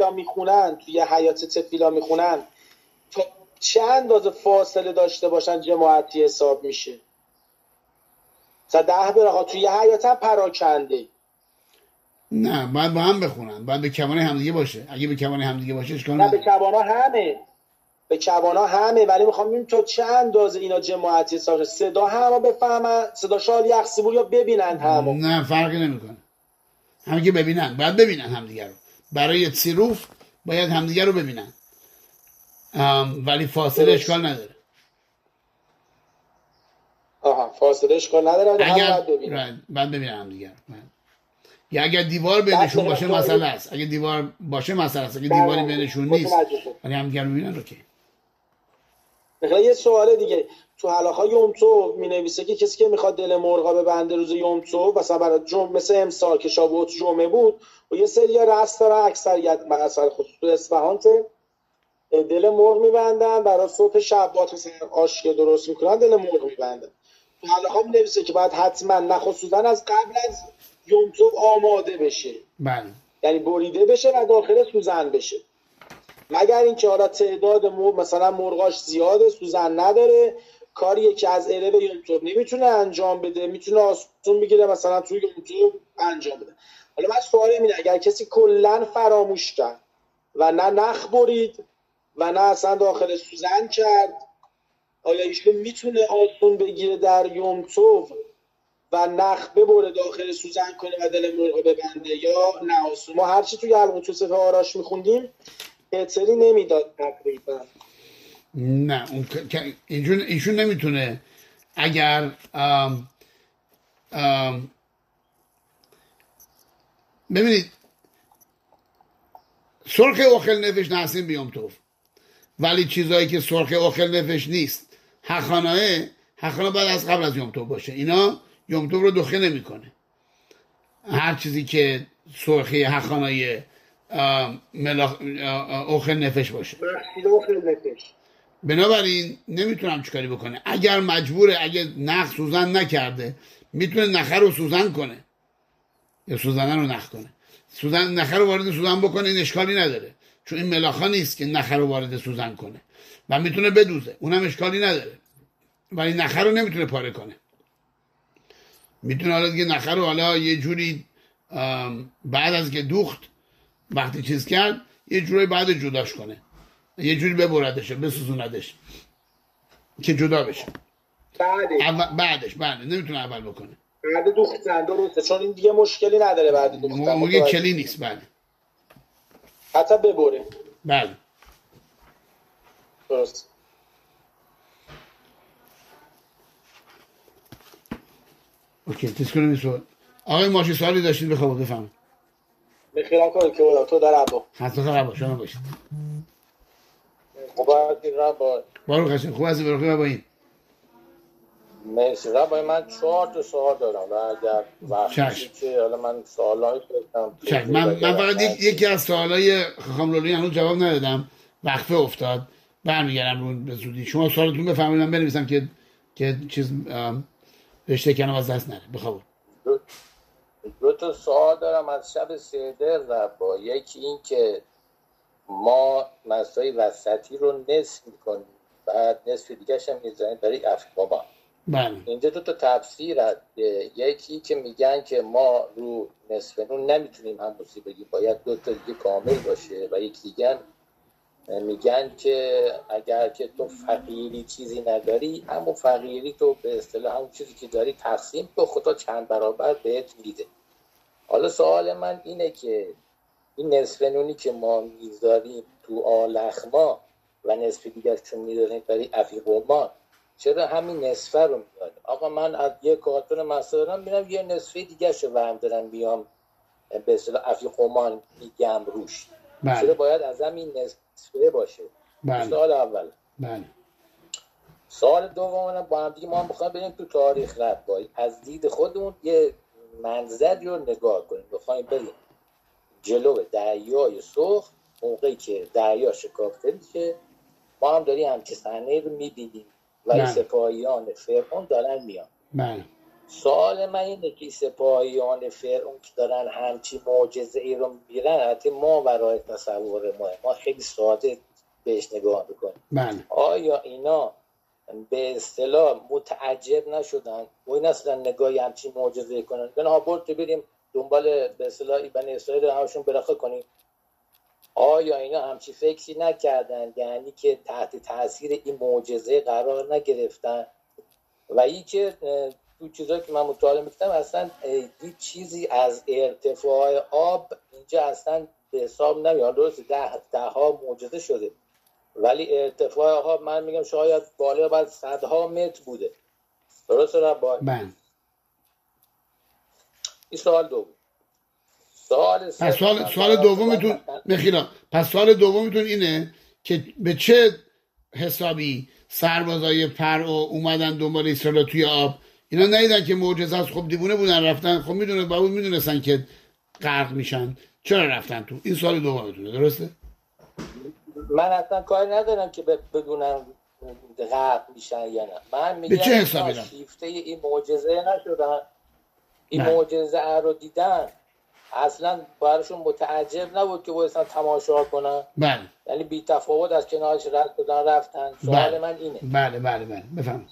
[SPEAKER 3] تفیلا میخونن تا چه اندازه فاصله داشته باشن جماعتی حساب میشه؟ مثلا 10 براقا توی حیات هم پراکنده.
[SPEAKER 1] نه، باید با هم بخونن، باید به کمانه همدیگه باشه. اگه به کمانه همدیگه باشه اشکال
[SPEAKER 3] نه، به کوانا همه، ولی میخوام ببینیم تا چه اندازه اینا جماعتی حساب. صدا همه بفهمن، صدا شال یخسیبور یا ببینن همه؟
[SPEAKER 1] نه فرقی نمیکنه، همه که ببینن، باید ببینن همدیگه رو. برای تصروف باید همدیگه رو ببینن، ولی فاصله اشکال نداره.
[SPEAKER 3] فاصله اشکال نداره،
[SPEAKER 1] اگر باید ببینن همدیگه رو. یا اگر دیوار بینشون باشه مسئله است، اگه دیوار باشه مسئله است، اگه دیواری بینشون نیست ولی همدیگه رو ببینن اوکی.
[SPEAKER 3] مثلا یه سوال دیگه، تو حلاخا یوم تو مینویسه که کسی که میخواد دل مرغا ببنده روز یوم تو، مثلا برای جمعه مثل امسال که شابوت جمعه بود و یه سری رست داره، اکثریت مثلا خصوص تو اصفهان دل مرغ میبندن برای صبح شبات، مثلا آشکه درست میکنن دل مرغ میبندن. تو حلاخا مینویسه که باید حتما نخصوصا از قبل از یوم تو آماده بشه.
[SPEAKER 1] بله،
[SPEAKER 3] یعنی بریده بشه و داخل سوزن بشه، مگر اینکه حالا تعداد مثلا مرغاش زیاده سوزن نداره، کاریه که از اره به یومتوب نمیتونه انجام بده، میتونه آسون بگیره مثلا توی یومتوب انجام بده. حالا من سوالم اینه، اگر کسی کلن فراموش کرد و نه نخ برید و نه اصلا داخل سوزن کرد، آیا ایشون میتونه آسون بگیره در یومتوب و نخ ببره داخل سوزن کنه و دل مرغ ببنده یا نه آسون؟ ما هرچی توی یعقوب یوسف آراش میخوندیم اعتری نمیداد تقریبا.
[SPEAKER 1] نه ایشون نمیتونه. اگر ببینید سرخ اوخل نفش نحسین بیام توف، ولی چیزایی که سرخ اوخل نفش نیست، حخانه باید از قبل از یوم توف باشه. اینا یوم توف رو دخه نمیکنه. هر چیزی که سرخی حخانه اوخل نفش باشه، بنابراین نمیتونم چیکاری بکنه. اگر مجبوره، اگه نخ سوزن نکرده، میتونه نخه رو سوزن کنه یا سوزنه رو نخ کنه. نخه رو وارد سوزن بکنه، این اشکالی نداره، چون این ملاخا نیست که نخه رو وارد سوزن کنه و میتونه بدوزه، اونم اشکالی نداره، ولی نخه رو نمیتونه پاره کنه. میتونه حالا دیگه نخه رو حالا یه جوری بعد از که دوخت، وقتی چیز کرد، یه جوری بعد جداش کنه، یه جوری ببردش، بسوزوندش که جدا بشه. بعدش نمیتونه اول بکنه.
[SPEAKER 3] بعد دوختن درسته، چون این دیگه مشکلی نداره بعد دوختن.
[SPEAKER 1] موقع کلی نیست. بله.
[SPEAKER 3] حتی ببره.
[SPEAKER 1] بله.
[SPEAKER 3] درست.
[SPEAKER 1] اوکی، تشکر می‌کنم. آقای ماشی سوالی داشتید بخوام بفهمم.
[SPEAKER 3] بخیر کنید که ولی تو در عبا.
[SPEAKER 1] حتی خراب شما باشید.
[SPEAKER 3] خوبه ربا.
[SPEAKER 1] بارو خشن خوب از برخی با این.
[SPEAKER 3] مرسی ربا. من 4 تا سوال دارم و اگر وقتی که حالا من سوالای داشتم.
[SPEAKER 1] من فقط یکی از سوالای خانم لولی هنوز جواب ندادم، وقفه افتاد. برمیگردم رو به زودی. شما سوالتون بفرمایید من بنویسم که چیز رشته کنم از دست نره. بخواب
[SPEAKER 4] دو تا سوال دارم از شب سیدر ربا. یکی این که ما مسای وسطی رو نصف میکنیم، بعد نصف دیگرش هم میزنیم برای افقاما.
[SPEAKER 1] بله.
[SPEAKER 4] اینجا دو تا تفسیر هست. یکی که میگن که ما رو نصف نون نمیتونیم هم بسی بگیم، باید دو تا دیگه کامل باشه، و یکی دیگه میگن که اگر که تو فقیری چیزی نداری، همون فقیری تو به اصطلاح همون چیزی که داری تقسیم تو خدا چند برابر بهت میده. حالا سوال من اینه که این نصف نونی که ما میذاریم تو آلخما و نصف دیگرش چون میذاریم برای افیقوما، چرا همین نصفه رو میذاریم؟ آقا من از یک کارتون مسائرم میرم یه نصفه دیگرش رو برم دارم بیام به اصطلاح افیقومان میگم روش.
[SPEAKER 1] بله.
[SPEAKER 4] چرا باید از همین نصفه باشه؟
[SPEAKER 1] بله.
[SPEAKER 4] سوال اول.
[SPEAKER 1] بله.
[SPEAKER 4] سوال دوم با هم دیگه ما بخوایم بریم تو تاریخ ربایی، از دید خودمون یه منظری رو نگاه کنیم. بخوایم بریم جلو دریای سرخ، موقعی که دریا شکافته میشه، ما هم داریم همچه صحنه رو میبینیم و این سپاهیان فرعون دارن میان.
[SPEAKER 1] بله.
[SPEAKER 4] سوال من اینه که سپاهیان فرعون که دارن همچی معجزه ای رو میبینن، حتی ما برای تصور ما خیلی ساده بهش نگاه میکنیم.
[SPEAKER 1] بله.
[SPEAKER 4] آیا اینا به اصطلاح متعجب نشدن و این اصلا نگاهی همچی معجزه کنن؟ ها برد تو بریم دنبال به اصطلاح بنی اسرائیل رو همشون برخه کنیم. آیا اینا همچی فکری نکردن، یعنی که تحت تاثیر این معجزه قرار نگرفتن؟ و این که تو چیزایی که من مطالعه می‌کردم اصلا هیچ چیزی از ارتفاع آب اینجا اصلا به حساب نمیاد. درسته ده ها معجزه شده، ولی ارتفاع آب من میگم شاید بالا بعد صدها متر بوده. درسته ربا؟
[SPEAKER 1] بله.
[SPEAKER 4] این سوال دوم.
[SPEAKER 1] سوال دومتون مخیلا، پس سوال دومتون اینه که به چه حسابی سربازای پرعو اومدن دنبال اسرائیل توی آب؟ اینا ندیدن که معجزه است؟ خب دیوونه بودن رفتن، خب میدونستن که غرق میشن، چرا رفتن تو؟ این سوال دومتونه، درسته؟
[SPEAKER 4] من اصلا کاری ندارم که بدونم غرق میشن یا نه. من میگم
[SPEAKER 1] به چه حسابی
[SPEAKER 4] شیفته این معجزه نشدن، این معجزه رو دیدن، اصلا براشون متعجب نبود که باید تماشا کنن.
[SPEAKER 1] بله.
[SPEAKER 4] یعنی بی تفاوت از کنارش رد بدن رفتن. سوال من اینه.
[SPEAKER 1] بله بفهم.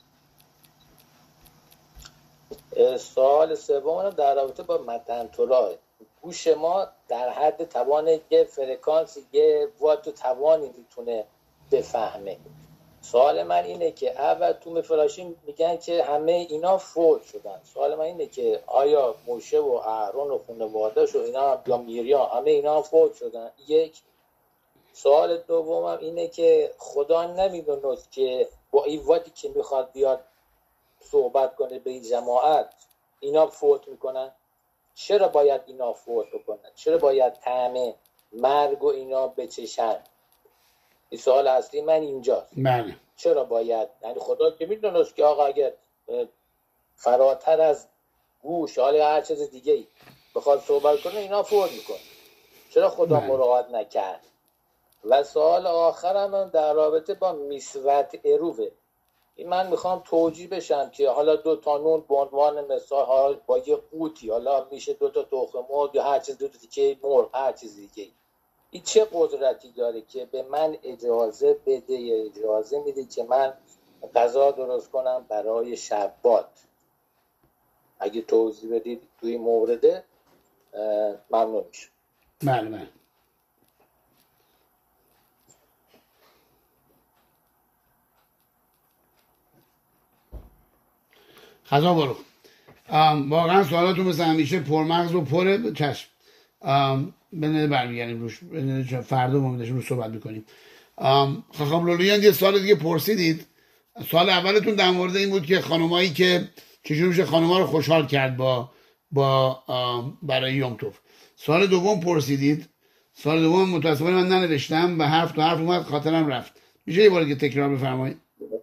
[SPEAKER 4] سوال سوم در رابطه با متن توراه. گوش ما در حد توان یه فرکانس یه وات توانی میتونه بفهمه. سوال من اینه که اول تو مفراشین میگن که همه اینا فوت شدن. سوال من اینه که آیا موشه و اهرون و خانواده‌اش و اینا یا میریام همه اینا فوت شدن؟ یک. سوال دومم اینه که خدا نمیدونست که با این وادی که میخواد بیاد صحبت کنه به این جماعت اینا فوت میکنن؟ چرا باید اینا فوت بکنن؟ چرا باید طعم مرگ و اینا بچشن؟ این سوال اصلی من اینجاست.
[SPEAKER 1] بله.
[SPEAKER 4] چرا باید؟ یعنی خدا که میدونست که آقا اگر فراتر از گوش حالا هر چیز دیگه ای بخواد صحبت کنه اینا فوت میکنه، چرا خدا مراعات نکرد؟ و سوال آخرم در رابطه با میسوت اروه. این من میخوام توجیه بشم که حالا 2 تا نون به عنوان مثال با یه قوطی، حالا میشه 2 تا تخم مرغ یا هر چیز 2 تا تیکه مرغ هر چیز دیگه، این چه قدرتی داره که به من اجازه بده، اجازه میده که من غذا درست کنم برای شبات؟ اگه توضیح بدید توی مورده ممنون میشه.
[SPEAKER 1] بله. خدا برو. واقعا سوالاتون مثل همیشه پرمغز و پره. چشم. بنده برمیگردیم روش، فردا مومدشون رو صحبت میکنیم. خانم لولیان یه سوال دیگه پرسیدید. سوال اولتون در مورد این بود که خانمایی که چجور میشه خانم‌ها رو خوشحال کرد با برای یوم توف. سوال دوم پرسیدید. سوال دوم متاسفانه من ننوشتم و حرف تو حرف اومد خاطرم رفت. میشه یه بار که تکرار بفرمایید؟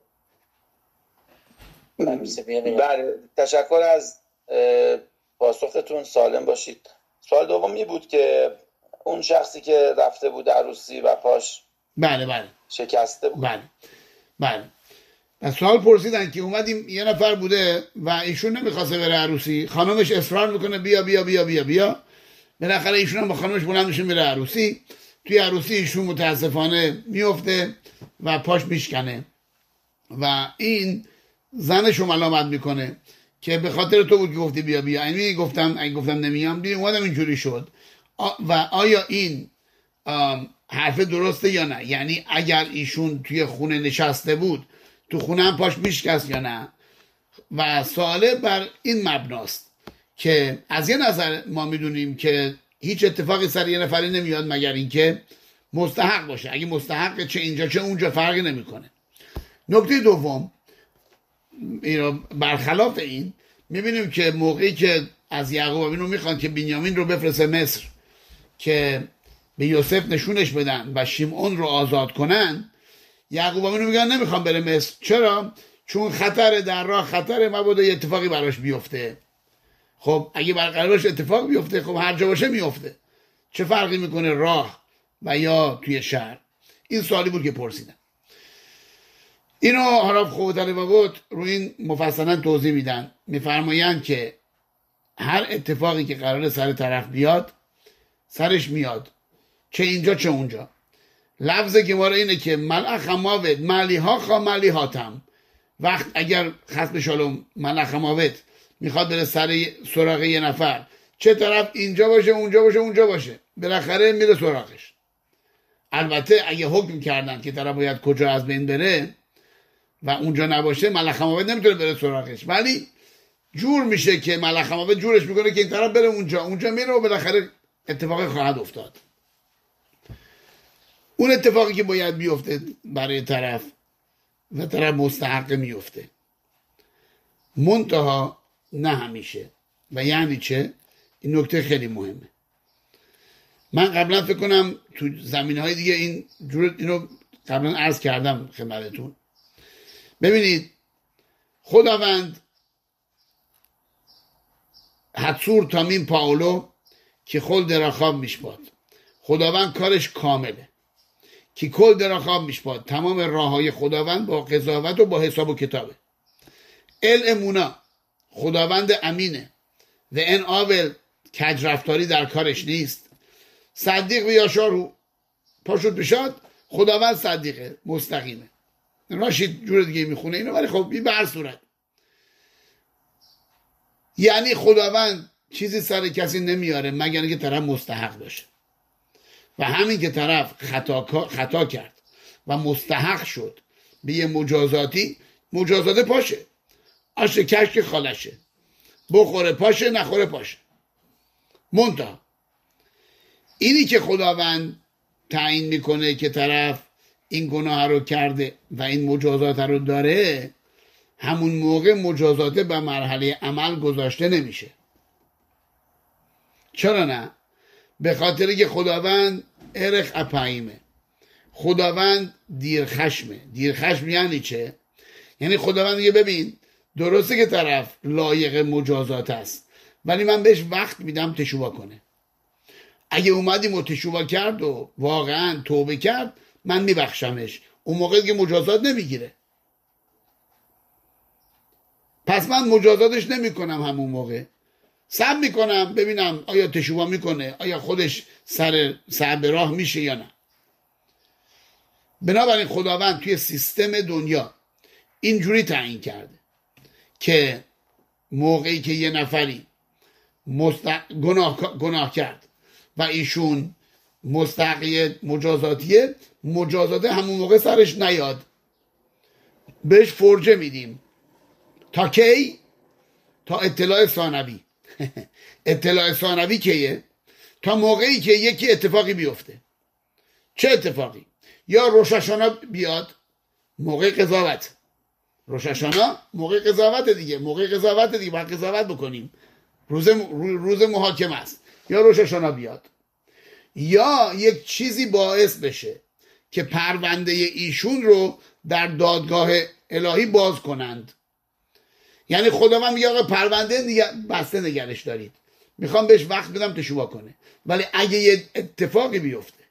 [SPEAKER 2] بله، تشکر از پاسختون، سالم باشید. سوال دومی بود که اون شخصی که رفته بود عروسی و پاش
[SPEAKER 1] بله بله
[SPEAKER 2] شکسته بود.
[SPEAKER 1] بله بله. و سوال پرسیدن که اومدیم یه نفر بوده و ایشون نمیخواسته بره عروسی، خانمش اصرار میکنه بیا بیا بیا بیا بیا، بالاخره ایشون هم با خانمش بلند میشه میره عروسی. توی عروسی ایشون متاسفانه میفته و پاش میشکنه و این زنشو ملامت میکنه که به خاطر تو بود که گفتی بیا بیا. اگه گفتم نمیام دیدی اومدم اینجوری شد. و آیا این حرف درسته یا نه؟ یعنی اگر ایشون توی خونه نشسته بود تو خونه هم پاش میشکست یا نه؟ و سواله بر این مبناست که از یه نظر ما میدونیم که هیچ اتفاقی سر یه نفری نمیاد مگر اینکه مستحق باشه. اگه مستحق چه اینجا چه اونجا فرقی نمیکنه. نکته دوم، برخلاف این میبینیم که موقعی که از یعقوب اینو میخوان که بنیامین رو بفرسته مصر که به یوسف نشونش بدن و شیمعون رو آزاد کنن، یعقوب اینو میگن نمیخوام بره مصر. چرا؟ چون خطر در راه، خطر مبادا یه اتفاقی براش بیفته. خب اگه براش اتفاق بیفته، خب هر جا باشه میفته، چه فرقی میکنه راه و یا توی شهر؟ این سوالی بود که پرسیدن. اینو حالا خوبت علیبابات رو این مفصلا توضیح میدن. میفرمایند که هر اتفاقی که قرار سر طرف بیاد سرش میاد، چه اینجا چه اونجا. لفظ گماره اینه که ملأ ماوت ملیها خا ملیهاتم. وقت اگر خصم شالوم ملأ ماوت میخواد بره سراغ یه نفر، چه طرف اینجا باشه اونجا باشه اونجا باشه، بالاخره میره سراغش. البته اگه حکم کردن که طرف باید کجا از بین بره و اونجا نباشه، ملأ ماوت نمیتونه بره سراغش، ولی جور میشه که ملأ ماوت جورش میکنه که این طرف بره اونجا میره و بالاخره اتفاقی خواهد افتاد. اون اتفاقی که باید بیفته برای طرف و طرف مستحق میفته، منتها نه همیشه. و یعنی چه؟ این نکته خیلی مهمه. من قبلا فکر کنم تو زمینهای دیگه اینو قبلا عرض کردم خدمتتون. ببینید خداوند حدسور تامین پاولو که خل دراخاب میشباد. خداوند کارش کامله که کل دراخاب میشباد. تمام راه های خداوند با قضاوت و با حساب و کتابه. امونا خداوند امینه و این آول کج رفتاری در کارش نیست. صدیق و یاشارو پاشد بشاد، خداوند صدیقه، مستقیمه. راشید جور دیگه میخونه اینو، ولی خب این به هر صورت یعنی خداوند چیزی سر کسی نمیاره مگر اینکه طرف مستحق باشه. و همین که طرف خطا کرد و مستحق شد به یه مجازاتی، مجازاته پاشه، آش کشک خالشه، بخوره پاشه نخوره پاشه. منتها اینی که خداوند تعیین میکنه که طرف این گناه رو کرده و این مجازات رو داره، همون موقع مجازاته به مرحله عمل گذاشته نمیشه. چرا نه؟ به خاطر که خداوند ارخ اپایمه، خداوند دیرخشمه. دیرخشم یعنی چه؟ یعنی خداوند میگه ببین درسته که طرف لایق مجازات است، ولی من بهش وقت میدم تشوبا کنه. اگه اومدیم و تشوبا کرد و واقعا توبه کرد، من میبخشمش. اون موقع که مجازات نمیگیره. پس من مجازاتش نمیکنم، همون موقع صبر میکنم ببینم آیا تشوبا میکنه، آیا خودش سر به راه میشه یا نه. بنابراین خداوند توی سیستم دنیا اینجوری تعیین کرده که موقعی که یه نفری گناه کرد و ایشون مستحق مجازاتیه، مجازاته همون موقع سرش نیاد، بهش فرجه میدیم. تا کی؟ تا اطلاع ثانوی. اطلاع ثانوی کیه؟ تا موقعی که یکی اتفاقی بیفته. چه اتفاقی؟ یا روش هاشانا بیاد، موقع قضاوت. روش هاشانا موقع قضاوت دیگه، باید قضاوت بکنیم، روز محاکمه است. یا روش هاشانا بیاد، یا یک چیزی باعث بشه که پرونده ایشون رو در دادگاه الهی باز کنند. یعنی خداوند میگه آقا پرونده بسته نگرش دارید، میخوام بهش وقت بدم تشوبا کنه. ولی اگه یه اتفاقی بیفته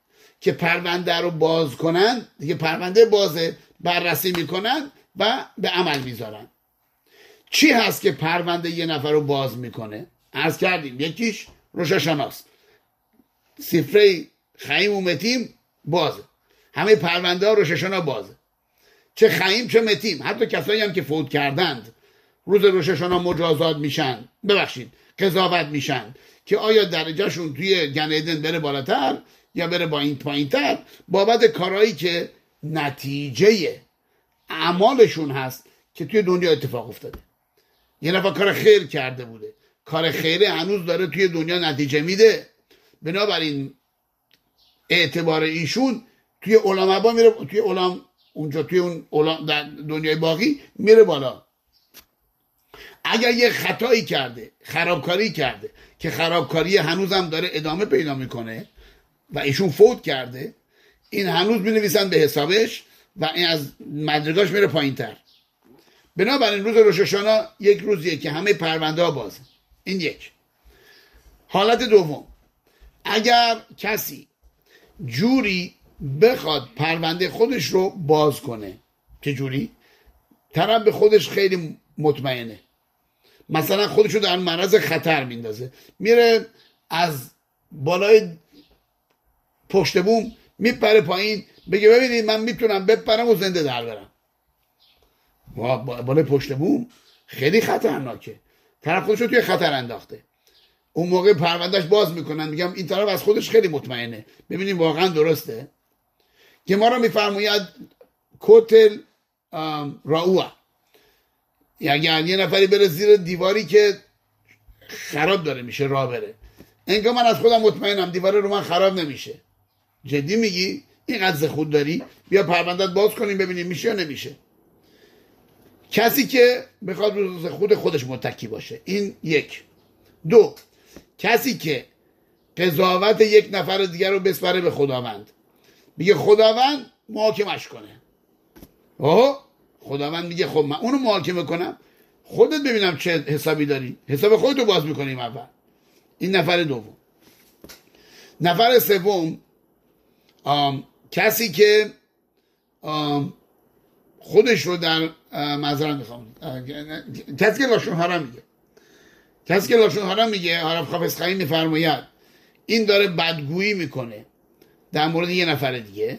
[SPEAKER 1] که پرونده رو باز کنن، دیگه پرونده بازه، بررسی میکنن و به عمل میذارن. چی هست که پرونده یه نفر رو باز میکنه؟ عرض کردیم یکیش روششاناست، سفره خیم و متیم بازه، همه پرونده ها روششانا بازه، چه خیم چه متیم. حتی کسایی هم که فوت کردند روز روششانا مجازات میشن، ببخشید قضاوت میشن که آیا درجهشون توی گن ایدن بره بالاتر یا بره پایینتر، بابت کارهایی که نتیجه اعمالشون هست که توی دنیا اتفاق افتاده. یه نفر کار خیر کرده بوده، کار خیره هنوز داره توی دنیا نتیجه میده، بنابراین اعتبار ایشون توی علما میره، توی علم اونجا توی اون در دنیای باقی میره بالا. اگر یه خطایی کرده، خرابکاری کرده که خرابکاری هنوزم داره ادامه پیدا میکنه و ایشون فوت کرده، این هنوز مینویسن به حسابش و این از مدرگاش میره پایین تر. بنابراین روز روششانا یک روزیه که همه پرونده ها بازه. این یک. حالت دوم، اگر کسی جوری بخواد پرونده خودش رو باز کنه، چه جوری؟ طرف به خودش خیلی مطمئنه، مثلا خودش رو در معرض خطر میندازه، میره از بالای پشت بوم میپره پایین، بگه ببینید من میتونم بپرم و زنده در برم. بالای پشت بوم خیلی خطرناکه، طرف خودش رو توی خطر انداخته. اون موقع پروندهش باز میکنن، میگم این طرف از خودش خیلی مطمئنه. ببینیم واقعا درسته که ما رو میفرماید کوتل راوه، اگر یه نفری بره زیر دیواری که خراب داره میشه راه بره، انگار من از خودم مطمئنم دیواره رو من خراب نمیشه. جدی میگی؟ اینقدر خود داری؟ بیا پروندهت باز کنیم ببینیم میشه یا نمیشه. کسی که بخواد روز خودش متکی باشه، این یک. دو، کسی که قضاوت یک نفر دیگر رو بسپره به خداوند، میگه خداوند محاکمش کنه. خداوند میگه خب من اونو محاکمه کنم؟ خودت ببینم چه حسابی داری، حساب خودتو باز میکنیم اول. این نفر دوم. نفر سوم، کسی که خودش رو در معذرت میخوام، کسی که لاشون حرام میگه، کسی که لاشون حرام میگه، حرام حافظ خیم میفرماید این داره بدگویی میکنه در مورد یه نفر دیگه.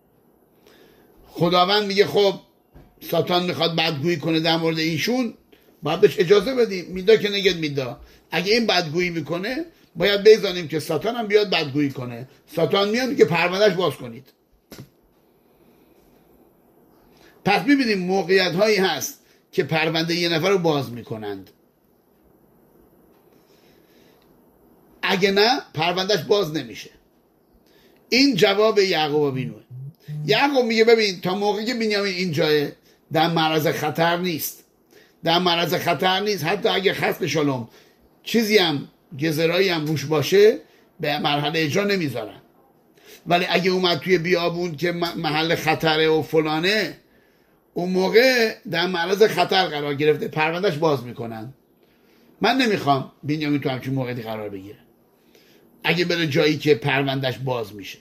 [SPEAKER 1] خداوند میگه خب ساتان میخواد بدگویی کنه در مورد ایشون، باید بهش اجازه بدیم. میدا که نگید میدا، اگه این بدگویی میکنه باید بزنیم که ساتان هم بیاد بدگویی کنه. ساتان میاد که پروندهش باز کنید. پس ببینیم موقعیت هایی هست که پرونده یه نفر رو باز میکنند، اگه نه پروندهش باز نمیشه. این جواب یعقوب بینوه. یعقوب میگه ببین تا موقعی که بنیامین این جایه در معرض خطر نیست، در معرض خطر نیست، حتی اگه خصم شلوم چیزی هم گزرایی هم روش باشه به مرحله اجرا نمیذارن. ولی اگه اومد توی بیابون که محل خطره و فلانه، اون موقع در معرض خطر قرار گرفته، پروندهش باز میکنن. من نمیخوام بنیامین تو همچین موقعی قرار بگیره اگه بره جایی که پروندهش باز میشه.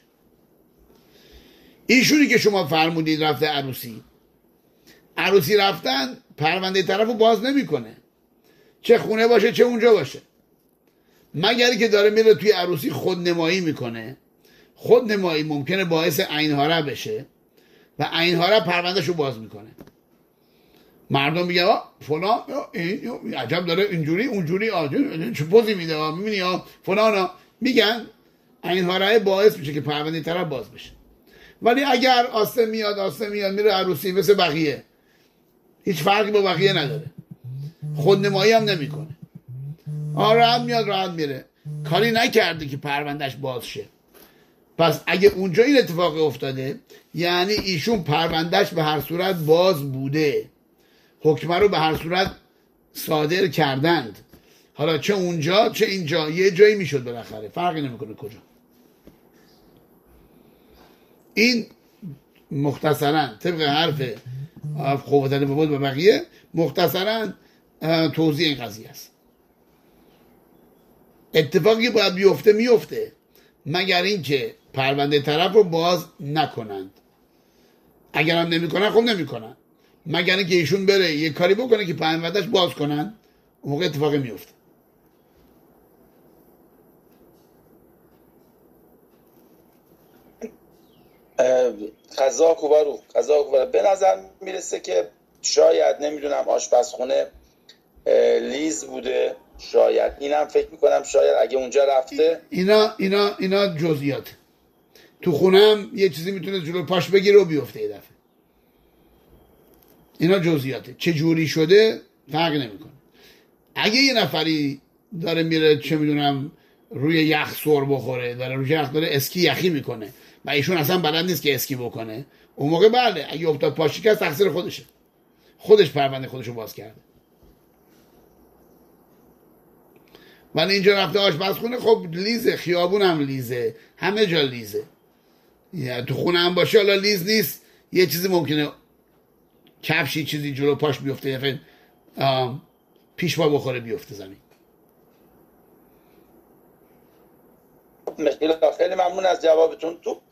[SPEAKER 1] ایشونی که شما فرمودید رفته عروسی رفتن، پرونده طرفو باز نمیکنه، چه خونه باشه چه اونجا باشه، مگری که داره میره توی عروسی خودنمایی میکنه. خودنمایی ممکنه باعث عینهاره بشه و عینهاره پروندهشو باز میکنه. مردم میگه فلان این عجب داره اینجوری اونجوری چه پوزی میده، میبینی فلانا، میگن عینهاره باعث میشه که پرونده طرف باز بشه. ولی اگر آسته میاد میره عروسی مثل بقیه، هیچ فرقی با بقیه نداره، خودنمایی هم نمیکنه، راحت میاد راحت میره، کاری نکرده که پروندهش باز شه. پس اگه اونجا این اتفاق افتاده، یعنی ایشون پروندهش به هر صورت باز بوده، حکمه رو به هر صورت صادر کردند، حالا چه اونجا چه اینجا، یه جایی میشد بالاخره، فرقی نمیکنه کجا. این مختصرا طبق حرف خوبتن بود و بقیه مختصرا توضیح این قضیه است. اتفاقی باید بیفته مگر اینکه پرونده طرف رو باز نکنند. اگر هم نمیکنن خب نمیکنن، مگر اینکه ایشون بره یه کاری بکنه که پروندهش باز کنن، اون موقع اتفاقی میفته.
[SPEAKER 2] قضا کوبارو به نظر میرسه که شاید نمیدونم آشپزخونه لیز بوده، شاید اینم فکر میکنم شاید اگه اونجا رفته
[SPEAKER 1] اینا جزئیات. تو خونه هم یه چیزی میتونه جلو پاش بگیره و بیفته یه دفعه. اینا جزئیاته، چه جوری شده فرق نمیکنه. اگه یه نفری داره میره چه میدونم روی یخ سر بخوره، داره روی یخ داره اسکی یخی میکنه و ایشون اصلا بلد نیست که اسکی بکنه، اون موقع بله اگه افتاد پاش شکست تقصیر خودشه، خودش پرونده خودشو باز کرده. ولی اینجا رفته آشپزخونه، خب لیزه، خیابون هم لیزه، همه جا لیزه. یا تو خونه هم باشه حالا لیز نیست، یه چیزی ممکنه کفشی چیزی جلو پاش بیفته، یه پیش پا بخوره بیفته زمین.
[SPEAKER 2] خیلی ممنون از جوابتون. تو